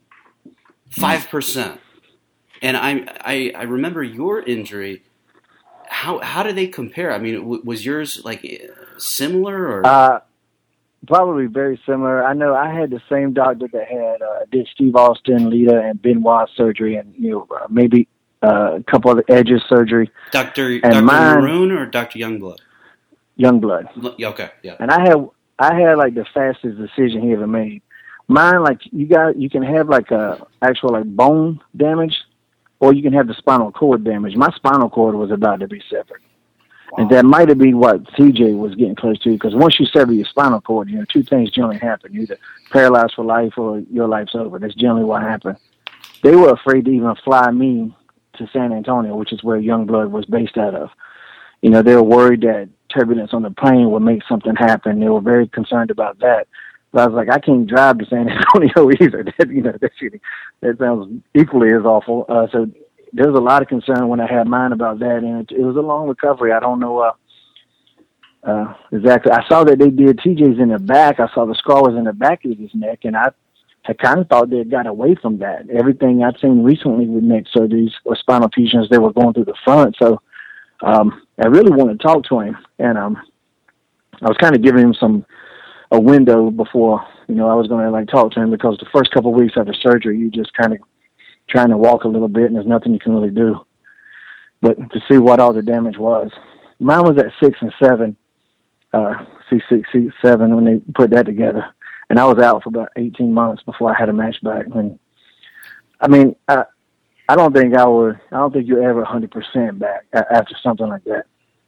5%. And I remember your injury. How do they compare? Was yours similar or? Probably very similar. I know I had the same doctor that did Steve Austin, Lita, and Benoit surgery, and maybe a couple of Edge's surgery. Dr. Maroon or Dr. Youngblood? Youngblood. Okay, yeah. And I had the fastest decision he ever made. Mine, you can have a actual bone damage, or you can have the spinal cord damage. My spinal cord was about to be severed. Wow. And that might have been what TJ was getting close to, because once you sever your spinal cord, 2 things generally happen. You're either paralyzed for life or your life's over. That's generally what happened. They were afraid to even fly me to San Antonio, which is where Youngblood was based out of. They were worried that turbulence on the plane would make something happen. They were very concerned about that. But I was like, I can't drive to San Antonio either. That sounds equally as awful. So there was a lot of concern when I had mine about that, and it was a long recovery. I don't know exactly. I saw that they did TJ's in the back. I saw the scar was in the back of his neck, and I kind of thought they had got away from that. Everything I'd seen recently with neck surgeries or spinal fusions, they were going through the front. So I really wanted to talk to him, and I was kind of giving him a window before, I was going to talk to him, because the first couple of weeks after surgery, you just kind of trying to walk a little bit, and there's nothing you can really do. But to see what all the damage was. Mine was at 6 and 7. C6, C7 when they put that together. And I was out for about 18 months before I had a match back. And I mean, I don't think you're ever 100% back after something like that.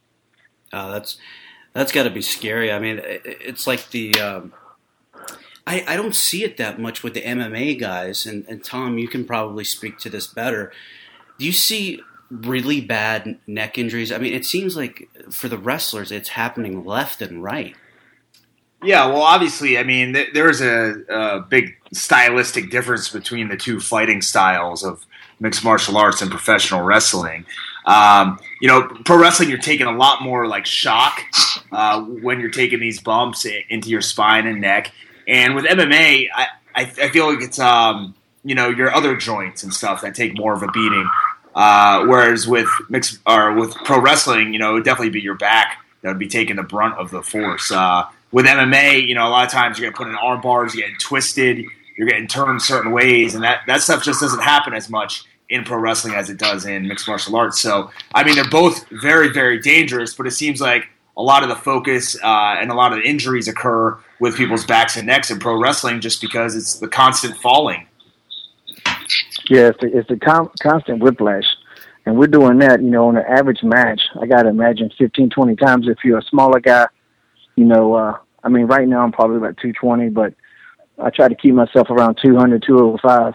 That's got to be scary. I mean, it's like I don't see it that much with the MMA guys. And Tom, you can probably speak to this better. Do you see really bad neck injuries? I mean, it seems like for the wrestlers, it's happening left and right. Yeah, well, obviously, I mean, there's a big stylistic difference between the two fighting styles of mixed martial arts and professional wrestling. Pro wrestling, you're taking a lot more like shock when you're taking these bumps into your spine and neck. And with MMA, I feel like it's your other joints and stuff that take more of a beating. Whereas with with pro wrestling, it would definitely be your back that would be taking the brunt of the force. With MMA, a lot of times you're getting put in arm bars, you're getting twisted, you're getting turned certain ways, and that stuff just doesn't happen as much in pro wrestling as it does in mixed martial arts. So, I mean, they're both very, very dangerous, but it seems like a lot of the focus and a lot of the injuries occur with people's backs and necks in pro wrestling just because it's the constant falling. Yeah, it's the constant whiplash. And we're doing that, on an average match. I got to imagine 15, 20 times if you're a smaller guy. Right now I'm probably about 220, but I try to keep myself around 200, 205.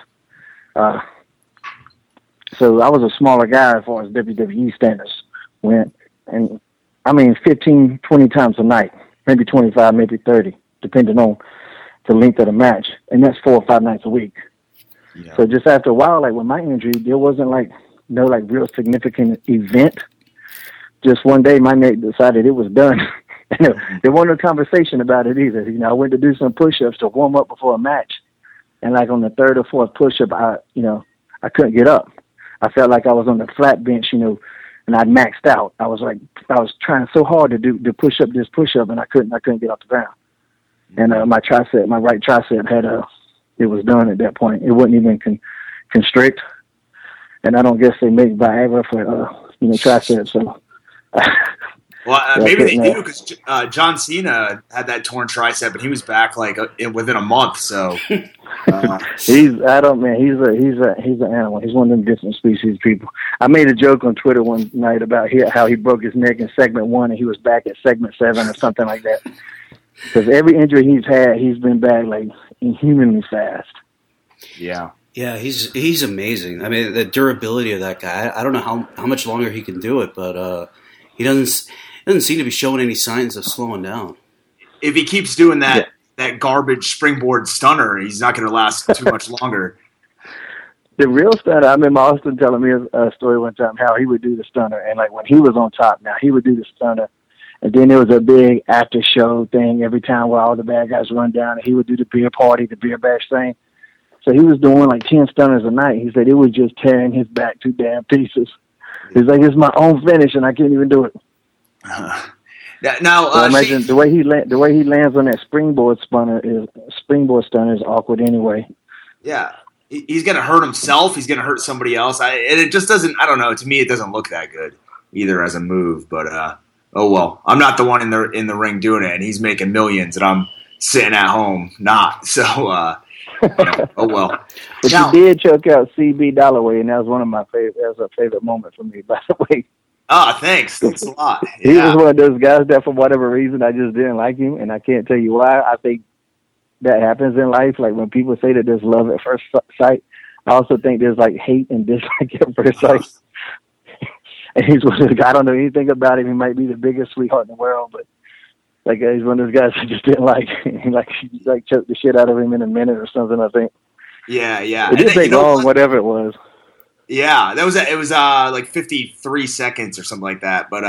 So I was a smaller guy as far as WWE standards went. And, 15, 20 times a night, maybe 25, maybe 30, depending on the length of the match. And that's 4 or 5 nights a week. Yeah. So just after a while, like with my injury, there wasn't no real significant event. Just one day my neck decided it was done. There wasn't no conversation about it either. I went to do some push-ups to warm up before a match. And on the third or fourth push-up, I couldn't get up. I felt like I was on the flat bench, and I'd maxed out. I was trying so hard to push up this push-up, and I couldn't get off the ground. And my right tricep it was done at that point. It wouldn't even constrict. And I don't guess they make Viagra for, triceps. So. Maybe they do because John Cena had that torn tricep and he was back within a month. So he's an animal. He's one of them different species of people. I made a joke on Twitter one night about how he broke his neck in segment 1 and he was back at segment 7 or something like that. Because every injury he's had, he's been back inhumanly fast. Yeah. Yeah, he's amazing. I mean, the durability of that guy. I don't know how much longer he can do it, but he doesn't seem to be showing any signs of slowing down. If he keeps doing that garbage springboard stunner, he's not going to last too much longer. The real stunner, I remember Austin telling me a story one time how he would do the stunner, and when he was on top, now he would do the stunner, and then there was a big after show thing every time where all the bad guys run down, and he would do the beer party, the beer bash thing. So he was doing 10 stunners a night. He said it was just tearing his back to damn pieces. He's like, it's my own finish, and I can't even do it. Now, imagine the way he lands on that springboard stunner is awkward anyway. Yeah, he's going to hurt himself. He's going to hurt somebody else. And it just doesn't. I don't know. To me, it doesn't look that good either as a move. But oh well. I'm not the one in the ring doing it, and he's making millions, and I'm sitting at home not. So oh well. But you did choke out CB Dollaway, and that was one of my favorite. That was a favorite moment for me, by the way. Oh, thanks. Thanks a lot. He was one of those guys that, for whatever reason, I just didn't like him, and I can't tell you why. I think that happens in life. When people say that there's love at first sight, I also think there's hate and dislike at first sight. And he's one of those guys. I don't know anything about him. He might be the biggest sweetheart in the world, but he's one of those guys I just didn't like. He choked the shit out of him in a minute or something, I think. Yeah. It didn't take long, whatever it was. Yeah, it was 53 seconds or something like that. But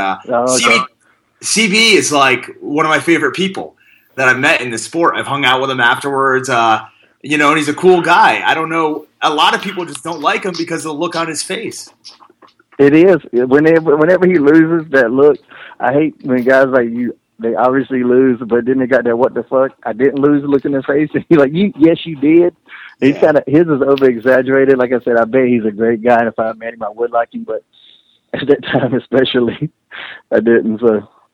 CB is one of my favorite people that I've met in the sport. I've hung out with him afterwards, and he's a cool guy. I don't know. A lot of people just don't like him because of the look on his face. It is. Whenever he loses that look, I hate when guys they obviously lose, but then they got that what the fuck? I didn't lose look in their face. And he's like, yes, you did. He's his is over exaggerated. Like I said, I bet he's a great guy, and if I met him, I would like him. But at that time, especially, I didn't. So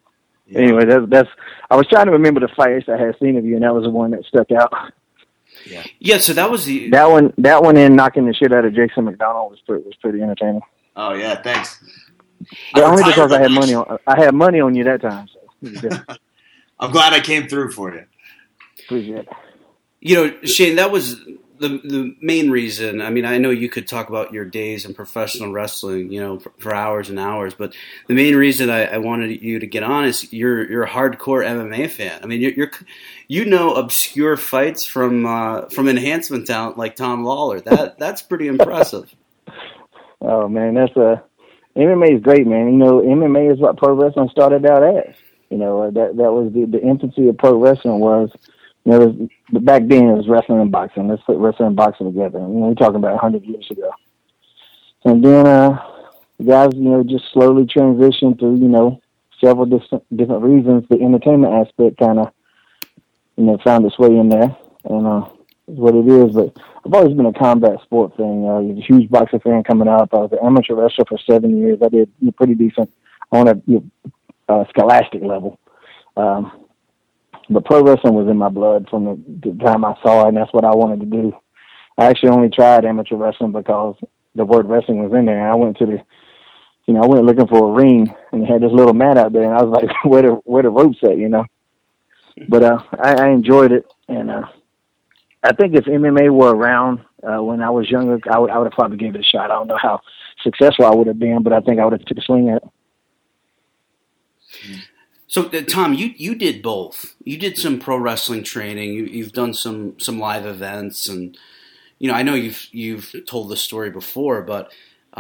Yeah. Anyway, that's. I was trying to remember the fights I had seen of you, and that was the one that stuck out. Yeah. So that was the that one and knocking the shit out of Jason McDonald was pretty entertaining. Oh yeah, thanks. But only because I had money on you that time. So I'm glad I came through for you. Appreciate it. You know, Shane, that was the main reason. I mean, I know you could talk about your days in professional wrestling, you know, for hours and hours, but the main reason I wanted you to get on is you're a hardcore MMA fan. I mean, you know obscure fights from enhancement talent like Tom Lawler. That's pretty impressive. Oh man, MMA is great, man. You know, MMA is what pro wrestling started out as. You know, that was the infancy of pro wrestling was. You know, back then it was wrestling and boxing. Let's put wrestling and boxing together. You know, we're talking about 100 years ago. And then the guys, you know, just slowly transitioned through, you know, several different reasons. The entertainment aspect kind of, you know, found its way in there, and is what it is. But I've always been a combat sport fan. I was a huge boxing fan coming up. I was an amateur wrestler for 7 years. I did pretty decent on a scholastic level. But pro wrestling was in my blood from the time I saw it, and that's what I wanted to do. I actually only tried amateur wrestling because the word wrestling was in there. And I went I went looking for a ring, and they had this little mat out there, and I was like, where the ropes at, you know? But I enjoyed it, and I think if MMA were around when I was younger, I would have probably gave it a shot. I don't know how successful I would have been, but I think I would have took a swing at it. So, Tom, you did both. You did some pro wrestling training. You've done some live events, and you know I know you've told this story before. But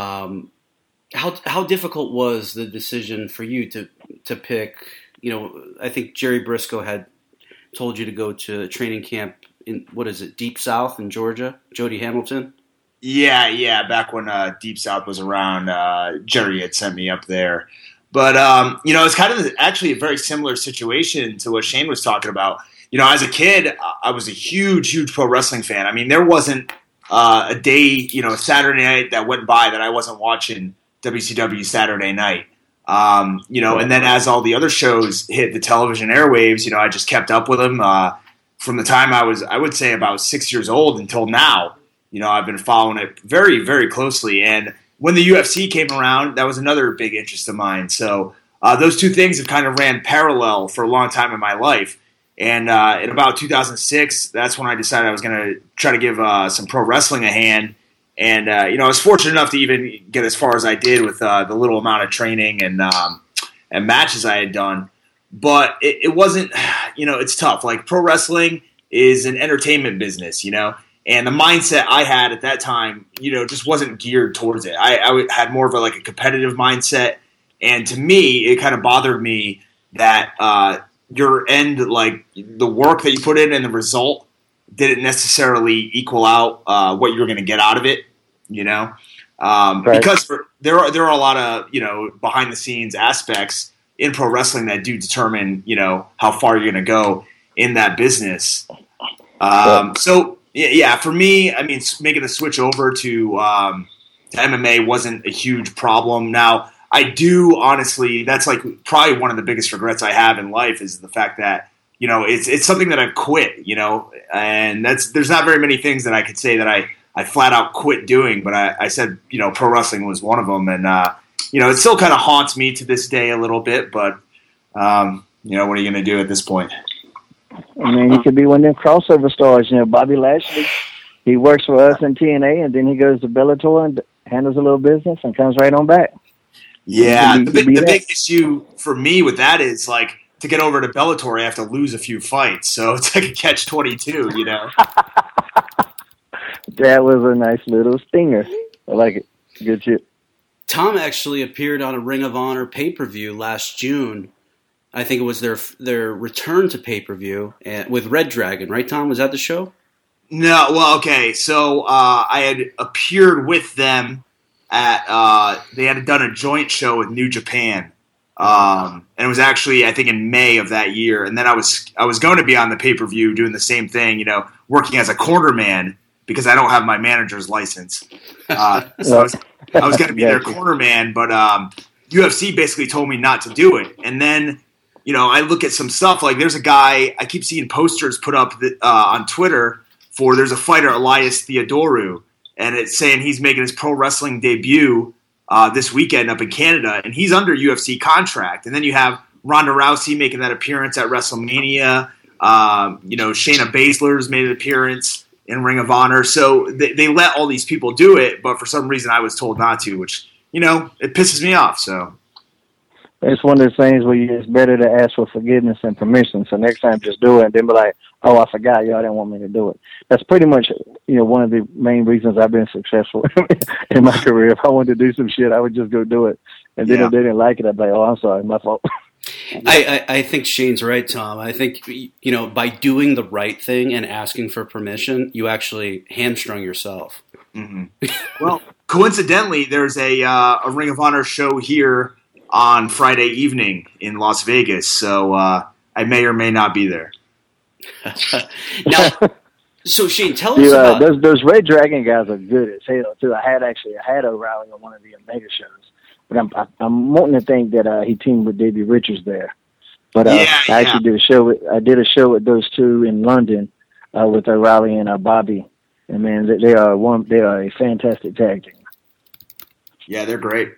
how difficult was the decision for you to pick? You know, I think Jerry Briscoe had told you to go to a training camp in Deep South in Georgia. Jody Hamilton. Yeah. Back when Deep South was around, Jerry had sent me up there. But, you know, it's kind of actually a very similar situation to what Shane was talking about. You know, as a kid, I was a huge pro wrestling fan. I mean, there wasn't a day, you know, a Saturday night that went by that I wasn't watching WCW Saturday Night. You know, and then as all the other shows hit the television airwaves, you know, I just kept up with them from the time I would say about 6 years old until now. You know, I've been following it very, very closely. And when the UFC came around, that was another big interest of mine. So those two things have kind of ran parallel for a long time in my life. And in about 2006, that's when I decided I was going to try to give some pro wrestling a hand. And, you know, I was fortunate enough to even get as far as I did with the little amount of training and matches I had done. But it wasn't, you know, it's tough. Like, pro wrestling is an entertainment business, you know. And the mindset I had at that time, you know, just wasn't geared towards it. I had more of a competitive mindset. And to me, it kind of bothered me that your end, like the work that you put in and the result didn't necessarily equal out what you were going to get out of it, you know? Right. Because there are a lot of, you know, behind the scenes aspects in pro wrestling that do determine, you know, how far you're going to go in that business. So, yeah, for me, I mean, making the switch over to MMA wasn't a huge problem. Now, I do honestly, that's like probably one of the biggest regrets I have in life is the fact that, you know, it's something that I've quit, you know, and there's not very many things that I could say that I flat out quit doing, but I said, you know, pro wrestling was one of them, and you know, it still kind of haunts me to this day a little bit, but you know, what are you going to do at this point? I mean, he could be one of them crossover stars. You know, Bobby Lashley, he works for us in TNA, and then he goes to Bellator and handles a little business and comes right on back. Yeah, the big issue for me with that is, like, to get over to Bellator, I have to lose a few fights. So it's like a catch-22, you know? That was a nice little stinger. I like it. Good shit. Tom actually appeared on a Ring of Honor pay-per-view last June. I think it was their return to pay-per-view with Red Dragon, right, Tom? Was that the show? No, well, okay. So I had appeared with them at they had done a joint show with New Japan, and it was actually, I think, in May of that year. And then I was going to be on the pay-per-view doing the same thing, you know, working as a cornerman because I don't have my manager's license. So I was going to be their cornerman, but UFC basically told me not to do it. And then, I look at some stuff like there's a guy I keep seeing posters put up on Twitter for there's a fighter Elias Theodorou, and it's saying he's making his pro wrestling debut this weekend up in Canada, and he's under UFC contract. And then you have Ronda Rousey making that appearance at WrestleMania. Shayna Baszler's made an appearance in Ring of Honor. So they let all these people do it, but for some reason I was told not to, which, it pisses me off. So it's one of those things where it's better to ask for forgiveness and permission. So next time just do it and then be like, oh, I forgot, y'all didn't want me to do it. That's pretty much, one of the main reasons I've been successful in my career. If I wanted to do some shit, I would just go do it. And then if they didn't like it, I'd be like, oh, I'm sorry, my fault. I think Shane's right, Tom. I think, by doing the right thing and asking for permission, you actually hamstrung yourself. Mm-hmm. Well, coincidentally, there's a Ring of Honor show here on Friday evening in Las Vegas, so I may or may not be there. Now, so Shane, tell us about those Red Dragon guys are good as hell too. I had O'Reilly on one of the Omega shows. But I'm wanting to think that he teamed with Davey Richards there. But I actually did a show. I did a show with those two in London with O'Reilly and Bobby. And man, they are a fantastic tag team. Yeah, they're great.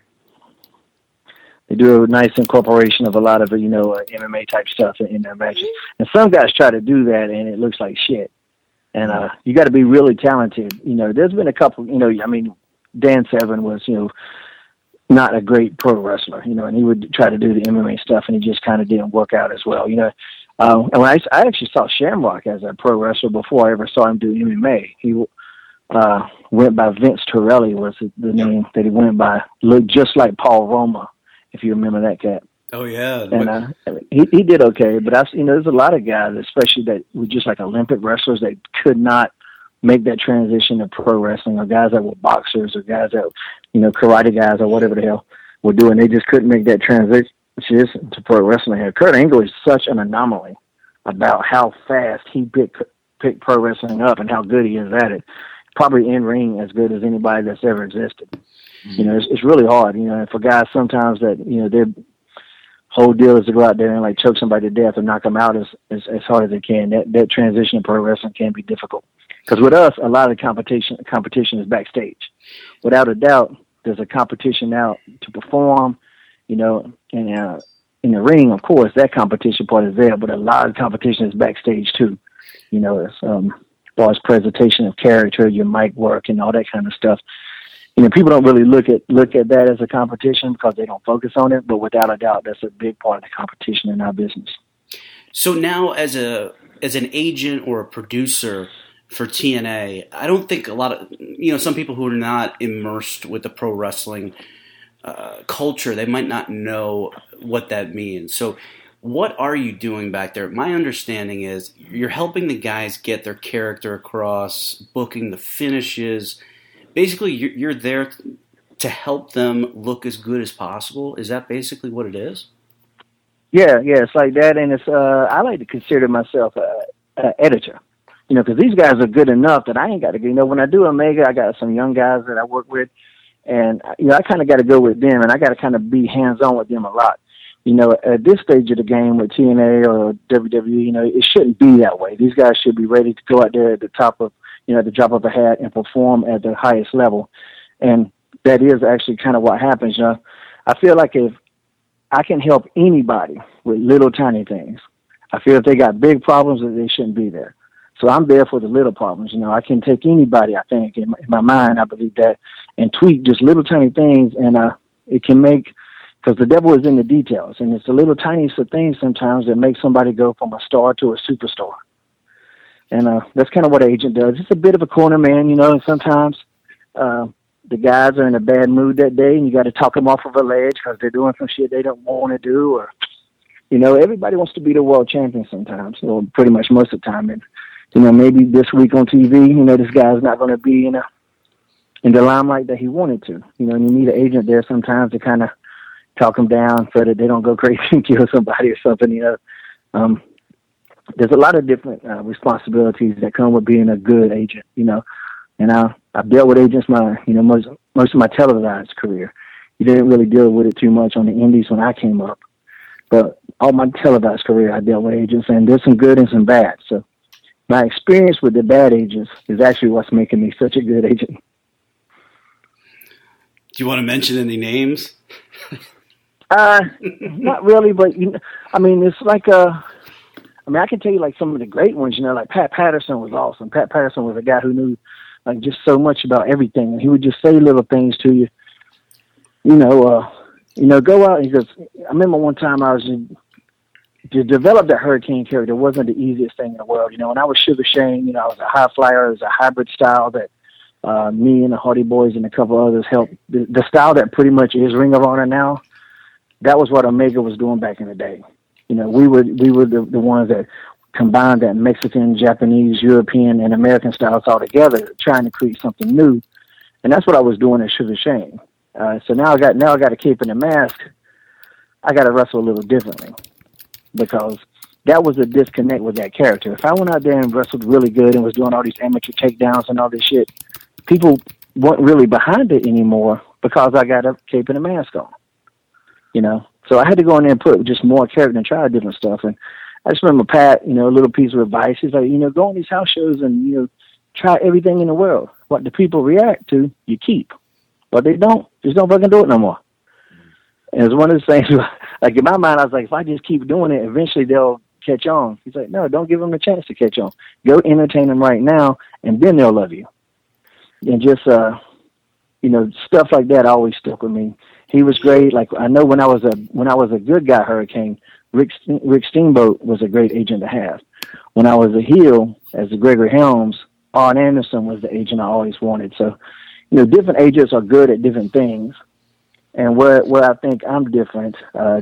They do a nice incorporation of a lot of MMA type stuff in their matches. And some guys try to do that, and it looks like shit. And you got to be really talented. There's been a couple. Dan Severn was not a great pro wrestler, and he would try to do the MMA stuff, and he just kind of didn't work out as well, And when I actually saw Shamrock as a pro wrestler before I ever saw him do MMA. He went by Vince Torelli was the name that he went by. Looked just like Paul Roma, if you remember that cat. Oh yeah, and he did okay, but there's a lot of guys, especially that were just like Olympic wrestlers, that could not make that transition to pro wrestling, or guys that were boxers, or guys that, karate guys, or whatever the hell were doing. They just couldn't make that transition to pro wrestling. Kurt Angle is such an anomaly about how fast he picked pro wrestling up and how good he is at it. Probably in ring as good as anybody that's ever existed. Mm-hmm. It's really hard, and for guys sometimes that, their whole deal is to go out there and choke somebody to death or knock them out as hard as they can. That transition in pro wrestling can be difficult. Because with us, a lot of the competition is backstage. Without a doubt, there's a competition out to perform, and in the ring, of course, that competition part is there, but a lot of competition is backstage too. As far as presentation of character, your mic work, and all that kind of stuff. People don't really look at that as a competition because they don't focus on it, but without a doubt, that's a big part of the competition in our business. So now, as an agent or a producer for TNA, I don't think a lot of, some people who are not immersed with the pro wrestling culture, they might not know what that means. So what are you doing back there? My understanding is you're helping the guys get their character across, booking the finishes. Basically, you're there to help them look as good as possible. Is that basically what it is? Yeah, it's like that. And it's I like to consider myself an editor. Because these guys are good enough that I ain't got to go. When I do Omega, I got some young guys that I work with, and I kind of got to go with them, and I got to kind of be hands-on with them a lot. At this stage of the game with TNA or WWE, it shouldn't be that way. These guys should be ready to go out there at the top of, at the drop of a hat and perform at the highest level, and that is actually kind of what happens. I feel like if I can help anybody with little tiny things, I feel if they got big problems that they shouldn't be there. So I'm there for the little problems. I can take anybody, I think, in my mind, I believe that, and tweak just little tiny things, and it can make, because the devil is in the details, and it's the little tiniest of things sometimes that make somebody go from a star to a superstar. And that's kind of what an agent does. It's a bit of a corner man, and sometimes the guys are in a bad mood that day, and you got to talk them off of a ledge because they're doing some shit they don't want to do, or, everybody wants to be the world champion sometimes, or pretty much most of the time. And maybe this week on TV, this guy's not going to be in the limelight that he wanted to. And you need an agent there sometimes to kind of talk them down so that they don't go crazy and kill somebody or something. There's a lot of different responsibilities that come with being a good agent. And I've dealt with agents most of my televised career. You didn't really deal with it too much on the indies when I came up. But all my televised career, I dealt with agents, and there's some good and some bad. So my experience with the bad agents is actually what's making me such a good agent. Do you want to mention any names? Not really, but it's like I can tell you like some of the great ones. Like Pat Patterson was awesome. Pat Patterson was a guy who knew like just so much about everything, and he would just say little things to you. Go out. He goes. I remember one time I was to develop that Hurricane character wasn't the easiest thing in the world. When I was Sugar Shane, I was a high flyer. It was a hybrid style that me and the Hardy Boys and a couple others helped. The style that pretty much is Ring of Honor now, that was what Omega was doing back in the day. We were the ones that combined that Mexican, Japanese, European, and American styles all together, trying to create something new. And that's what I was doing at Sugar Shane. So now I got a cape and a mask. I got to wrestle a little differently because that was a disconnect with that character. If I went out there and wrestled really good and was doing all these amateur takedowns and all this shit, people weren't really behind it anymore because I got a cape and a mask on. So I had to go in there and put just more character and try different stuff. And I just remember Pat, a little piece of advice. He's like, go on these house shows and, try everything in the world. What the people react to, you keep. But they don't. Just don't fucking do it no more. And it's one of the things, like in my mind, I was like, if I just keep doing it, eventually they'll catch on. He's like, no, don't give them a chance to catch on. Go entertain them right now, and then they'll love you. And just, stuff like that always stuck with me. He was great. Like I know when I was a good guy Hurricane, Rick Steamboat was a great agent to have. When I was a heel as the Gregory Helms, Arn Anderson was the agent I always wanted. So, different agents are good at different things. And where I think I'm different,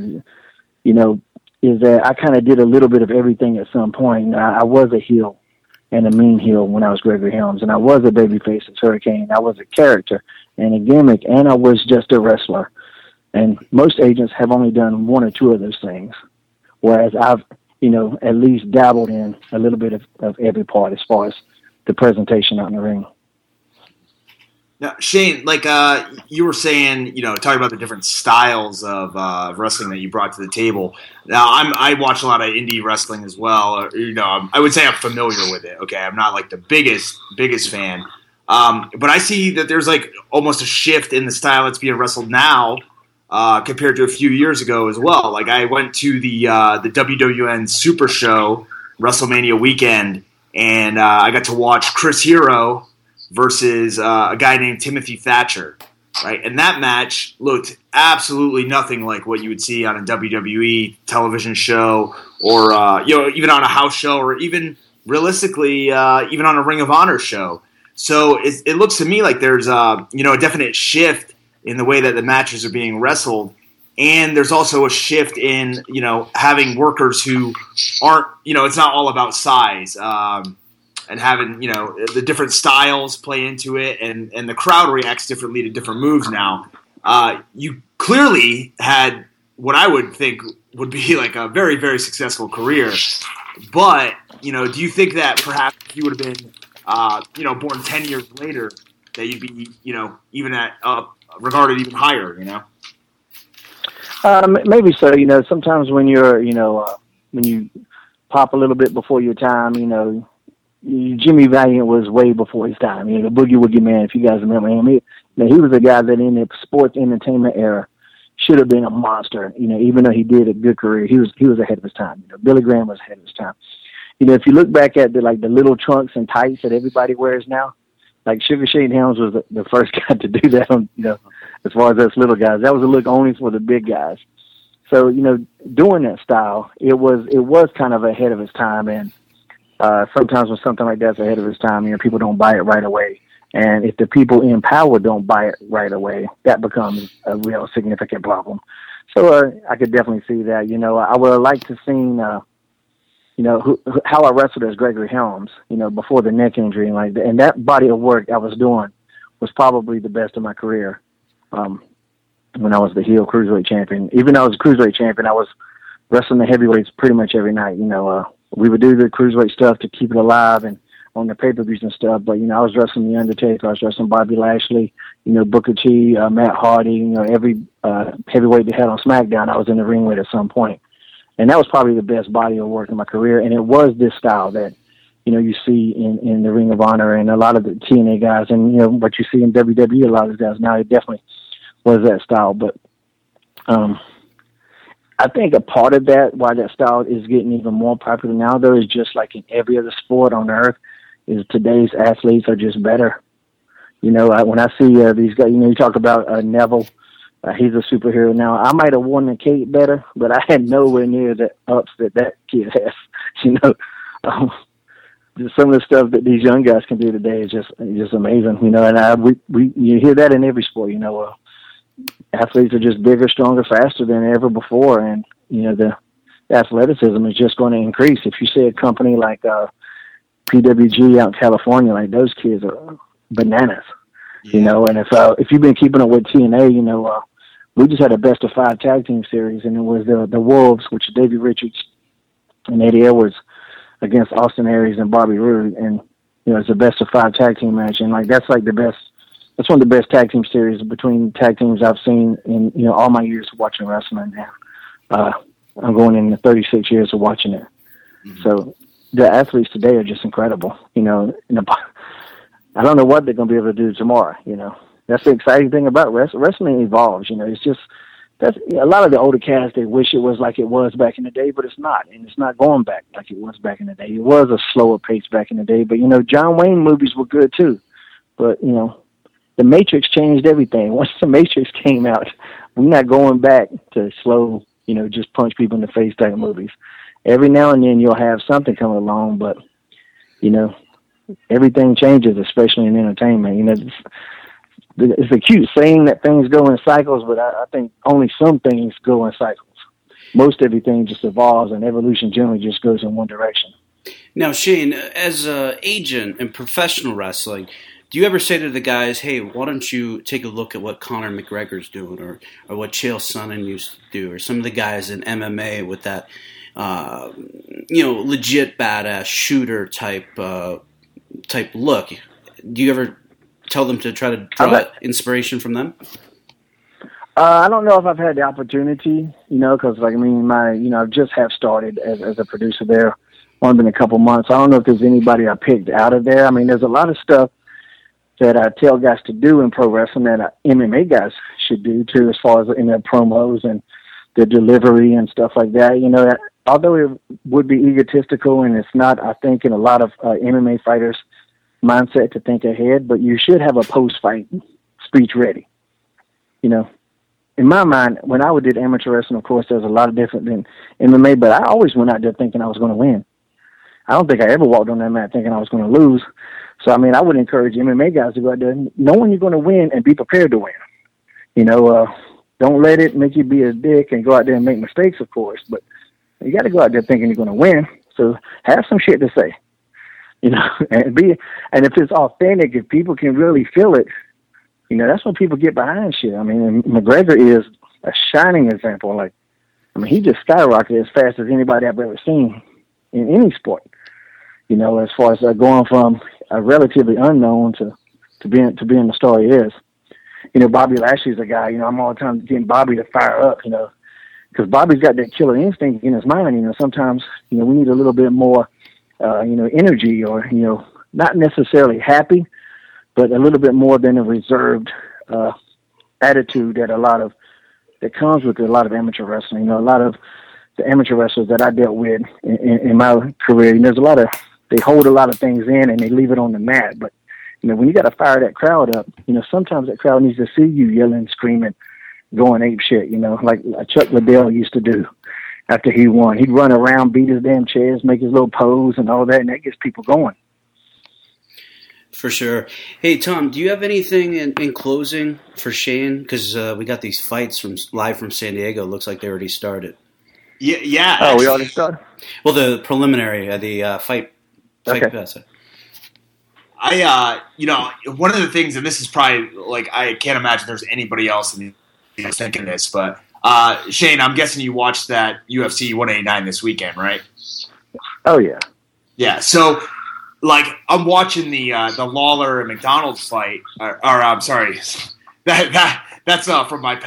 is that I kind of did a little bit of everything at some point. I was a heel and a mean heel when I was Gregory Helms, and I was a babyface as Hurricane. I was a character and a gimmick, and I was just a wrestler. And most agents have only done one or two of those things, whereas I've, at least dabbled in a little bit of every part as far as the presentation out in the ring. Now, Shane, like you were saying, talking about the different styles of wrestling that you brought to the table. Now, I watch a lot of indie wrestling as well. I would say I'm familiar with it. Okay, I'm not like the biggest fan, but I see that there's like almost a shift in the style that's being wrestled now compared to a few years ago as well. Like I went to the WWN Super Show WrestleMania weekend, and I got to watch Chris Hero versus a guy named Timothy Thatcher, right? And that match looked absolutely nothing like what you would see on a WWE television show or, even on a house show or even realistically, even on a Ring of Honor show. So it looks to me like there's, a definite shift in the way that the matches are being wrestled. And there's also a shift in, having workers who aren't, it's not all about size. And having, the different styles play into it, and the crowd reacts differently to different moves now. You clearly had what I would think would be like a very, very successful career. But, do you think that perhaps if you would have been, born 10 years later, that you'd be, even at regarded even higher, Maybe so. Sometimes when you're, when you pop a little bit before your time, Jimmy Valiant was way before his time. The Boogie Woogie Man, if you guys remember him, he was a guy that in the sports entertainment era should have been a monster. Even though he did a good career, he was ahead of his time. Billy Graham was ahead of his time. If you look back at the little trunks and tights that everybody wears now, like Sugar Shane Helms was the first guy to do that. As far as us little guys, that was a look only for the big guys. So doing that style, it was kind of ahead of its time. And sometimes when something like that's ahead of its time, people don't buy it right away. And if the people in power don't buy it right away, that becomes a real significant problem. So I could definitely see that. I would have liked to seen, how I wrestled as Gregory Helms, before the neck injury and that body of work I was doing was probably the best of my career. When I was the heel cruiserweight champion, even though I was a cruiserweight champion, I was wrestling the heavyweights pretty much every night. We would do the cruiserweight stuff to keep it alive and on the pay-per-views and stuff. But, I was wrestling The Undertaker. I was wrestling Bobby Lashley, Booker T, Matt Hardy, every heavyweight they had on SmackDown, I was in the ring with at some point. And that was probably the best body of work in my career. And it was this style that, you see in the Ring of Honor and a lot of the TNA guys, and, what you see in WWE, a lot of the guys now, it definitely was that style. But I think a part of that, why that style is getting even more popular now, though, is just like in every other sport on earth, is today's athletes are just better. When I see these guys, you talk about Neville, he's a superhero now. I might have worn the cape better, but I had nowhere near the ups that kid has. Just some of the stuff that these young guys can do today is just amazing. And you hear that in every sport. Athletes are just bigger, stronger, faster than ever before, and the athleticism is just going to increase. If you see a company like PWG out in California, like those kids are bananas. And if you've been keeping up with TNA, we just had a best of 5 tag team series, and it was the Wolves, which is Davey Richards and Eddie Edwards, against Austin Aries and Bobby Roode, and it's a best of 5 tag team match, and that's one of the best tag team series between tag teams I've seen in all my years of watching wrestling now. I'm going in 36 years of watching it. Mm-hmm. So the athletes today are just incredible. I don't know what they're going to be able to do tomorrow. That's the exciting thing about wrestling. Wrestling evolves. It's just that's a lot of the older cats. They wish it was like it was back in the day, but it's not, and it's not going back like it was back in the day. It was a slower pace back in the day, but John Wayne movies were good too. But The Matrix changed everything. Once The Matrix came out, we're not going back to slow, just punch people in the face type of movies. Every now and then you'll have something coming along, but, everything changes, especially in entertainment. It's a cute saying that things go in cycles, but I think only some things go in cycles. Most everything just evolves, and evolution generally just goes in one direction. Now, Shane, as an agent in professional wrestling, do you ever say to the guys, hey, why don't you take a look at what Conor McGregor's doing or what Chael Sonnen used to do, or some of the guys in MMA with that, legit badass shooter type look? Do you ever tell them to try to draw inspiration from them? I don't know if I've had the opportunity, because I've just have started as a producer there. Only been a couple months. I don't know if there's anybody I picked out of there. There's a lot of stuff that I tell guys to do in pro wrestling that MMA guys should do too, as far as in their promos and their delivery and stuff like that. Although it would be egotistical, and it's not, I think, in a lot of MMA fighters' mindset to think ahead, but you should have a post-fight speech ready. In my mind, when I did amateur wrestling, of course, there's a lot of different than MMA, but I always went out there thinking I was going to win. I don't think I ever walked on that mat thinking I was going to lose. So, I would encourage MMA guys to go out there knowing you're going to win and be prepared to win. Don't let it make you be a dick and go out there and make mistakes, of course, but you got to go out there thinking you're going to win. So have some shit to say, and if it's authentic, if people can really feel it, that's when people get behind shit. McGregor is a shining example. He just skyrocketed as fast as anybody I've ever seen in any sport. As far as going from a relatively unknown to being the star he is. Bobby Lashley's a guy, I'm all the time getting Bobby to fire up, because Bobby's got that killer instinct in his mind. Sometimes, we need a little bit more, energy or, not necessarily happy, but a little bit more than a reserved attitude that comes with a lot of amateur wrestling. A lot of the amateur wrestlers that I dealt with in my career, there's a lot of, they hold a lot of things in and they leave it on the mat. But, when you got to fire that crowd up, sometimes that crowd needs to see you yelling, screaming, going ape shit, like Chuck Liddell used to do after he won. He'd run around, beat his damn chest, make his little pose and all that, and that gets people going. For sure. Hey, Tom, do you have anything in closing for Shane? Because we got these fights live from San Diego. Looks like they already started. Yeah. Oh, we already started? Well, the preliminary, the fight okay. pass. One of the things, and this is probably, I can't imagine there's anybody else thinking this, but Shane, I'm guessing you watched that UFC 189 this weekend, right? Oh, yeah. Yeah, so, I'm watching the Lawler and McDonald's fight, or I'm sorry, that's from my past.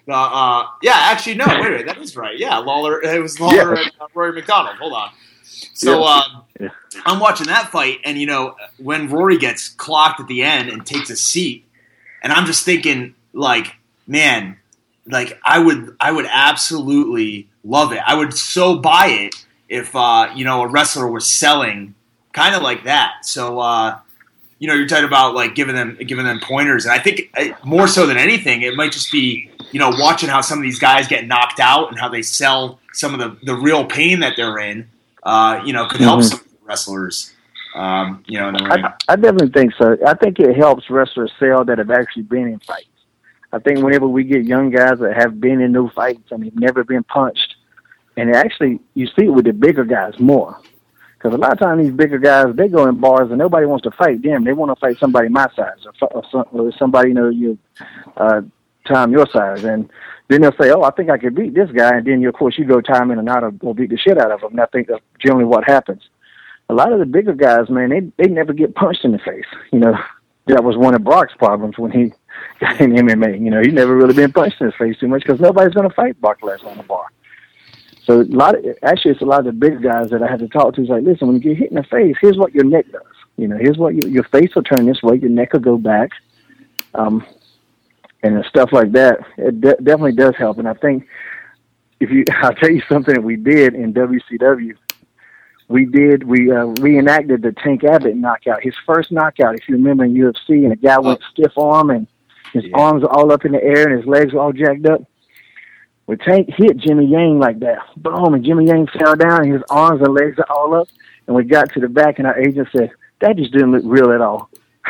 Actually, no, wait a minute, that is right. Yeah, Lawler. It was Lawler and Rory McDonald. Hold on. So I'm watching that fight, and when Rory gets clocked at the end and takes a seat, and I'm just thinking, like, man, like I would absolutely love it. I would so buy it if a wrestler was selling kind of like that. So you're talking about like giving them pointers, and I think more so than anything, it might just be watching how some of these guys get knocked out and how they sell some of the real pain that they're in. Could help some wrestlers. In the ring. I definitely think so. I think it helps wrestlers sell that have actually been in fights. I think whenever we get young guys that have been in no fights and have never been punched, and actually you see it with the bigger guys more. Because a lot of times these bigger guys, they go in bars and nobody wants to fight them. They want to fight somebody my size or somebody, time your size. And then they'll say, oh, I think I could beat this guy. And then, of course, you go time in and out or beat the shit out of them. And I think that's generally what happens. A lot of the bigger guys, man, they never get punched in the face. That was one of Brock's problems when he got in MMA. He's never really been punched in the face too much because nobody's going to fight Brock Lesnar on the bar. So it's a lot of the big guys that I had to talk to. It's like, listen, when you get hit in the face, here's what your neck does. Here's what your face will turn this way, your neck will go back, and stuff like that. It definitely does help. And I think I'll tell you something that we did in WCW. We reenacted the Tank Abbott knockout, his first knockout, if you remember in UFC, and the guy went stiff arm and his arms are all up in the air and his legs were all jacked up. Well, Tank hit Jimmy Yang like that. Boom, and Jimmy Yang fell down, and his arms and legs are all up. And we got to the back, and our agent said, that just didn't look real at all.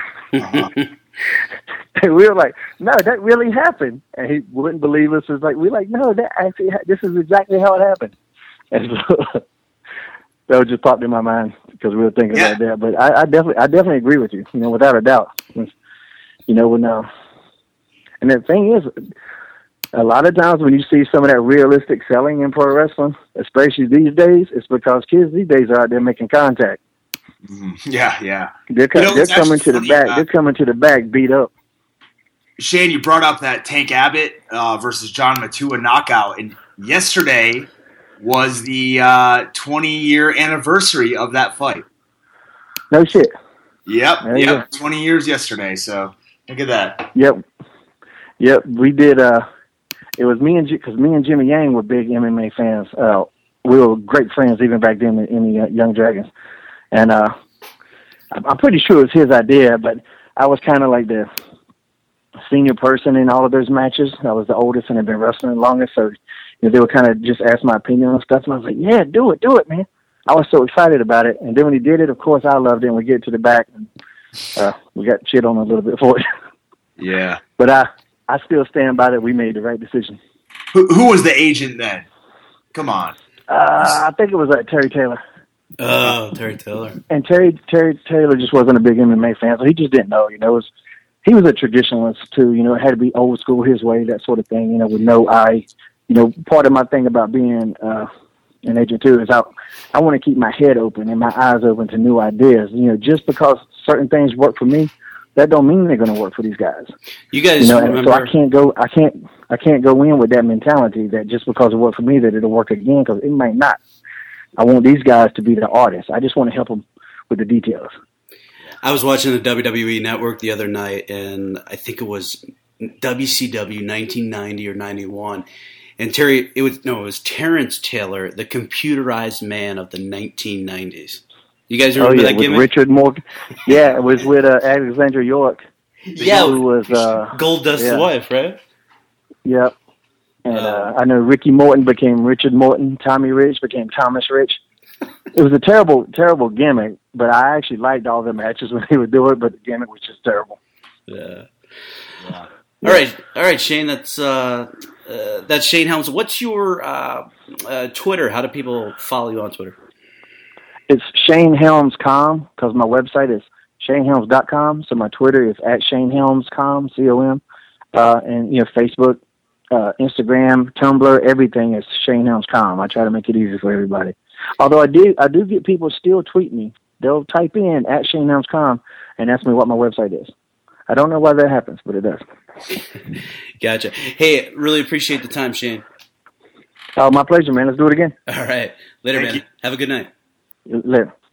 And we were like, no, that really happened. And he wouldn't believe us. We're like, no, this is exactly how it happened. And so that would just popped in my mind because we were thinking about that. But I definitely agree with you, without a doubt. And the thing is, a lot of times when you see some of that realistic selling in pro wrestling, especially these days, it's because kids these days are out there making contact. Mm-hmm. Yeah. They're coming to the back. They're coming to the back beat up. Shane, you brought up that Tank Abbott versus John Matua knockout, and yesterday was the 20-year anniversary of that fight. No shit. Yep. 20 years yesterday. So look at that. Yep. We did. It was me and Jimmy Yang were big MMA fans. We were great friends even back then in the Young Dragons. And I'm pretty sure it was his idea, but I was kind of like the senior person in all of those matches. I was the oldest and had been wrestling the longest, so they would kind of just ask my opinion on stuff. And I was like, yeah, do it, man. I was so excited about it. And then when he did it, of course, I loved it. And we get to the back, and we got shit on a little bit for it. Yeah. But I still stand by that we made the right decision. Who was the agent then? Come on. I think it was Terry Taylor. Oh, Terry Taylor. And Terry Taylor just wasn't a big MMA fan, so he just didn't know. He was a traditionalist too. It had to be old school his way, that sort of thing. With no eye. Part of my thing about being an agent too is I want to keep my head open and my eyes open to new ideas. Just because certain things work for me, that don't mean they're going to work for these guys. You guys remember? So I can't go in with that mentality that just because it worked for me that it'll work again, because it might not. I want these guys to be the artists. I just want to help them with the details. I was watching the WWE Network the other night, and I think it was WCW 1990 or 91. And it was Terrence Taylor, the computerized man of the 1990s. You guys remember that gimmick? Richard Morgan. Yeah, it was with Alexandra York. Yeah, who was Goldust's wife, right? Yep. And I know Ricky Morton became Richard Morton. Tommy Rich became Thomas Rich. It was a terrible, terrible gimmick, but I actually liked all the matches when they would do it, but the gimmick was just terrible. Yeah. All right, Shane. That's Shane Helms. What's your Twitter? How do people follow you on Twitter? It's Shane Helms Com, because my website is ShaneHelms.com. So my Twitter is @ShaneHelmsCom, COM. And Facebook, Instagram, Tumblr, everything is Shane Helms Com. I try to make it easy for everybody. Although I do get people still tweet me. They'll type in @Shane Helms Com and ask me what my website is. I don't know why that happens, but it does. Gotcha. Hey, really appreciate the time, Shane. Oh, my pleasure, man. Let's do it again. All right. Later, man. Have a good night. Later.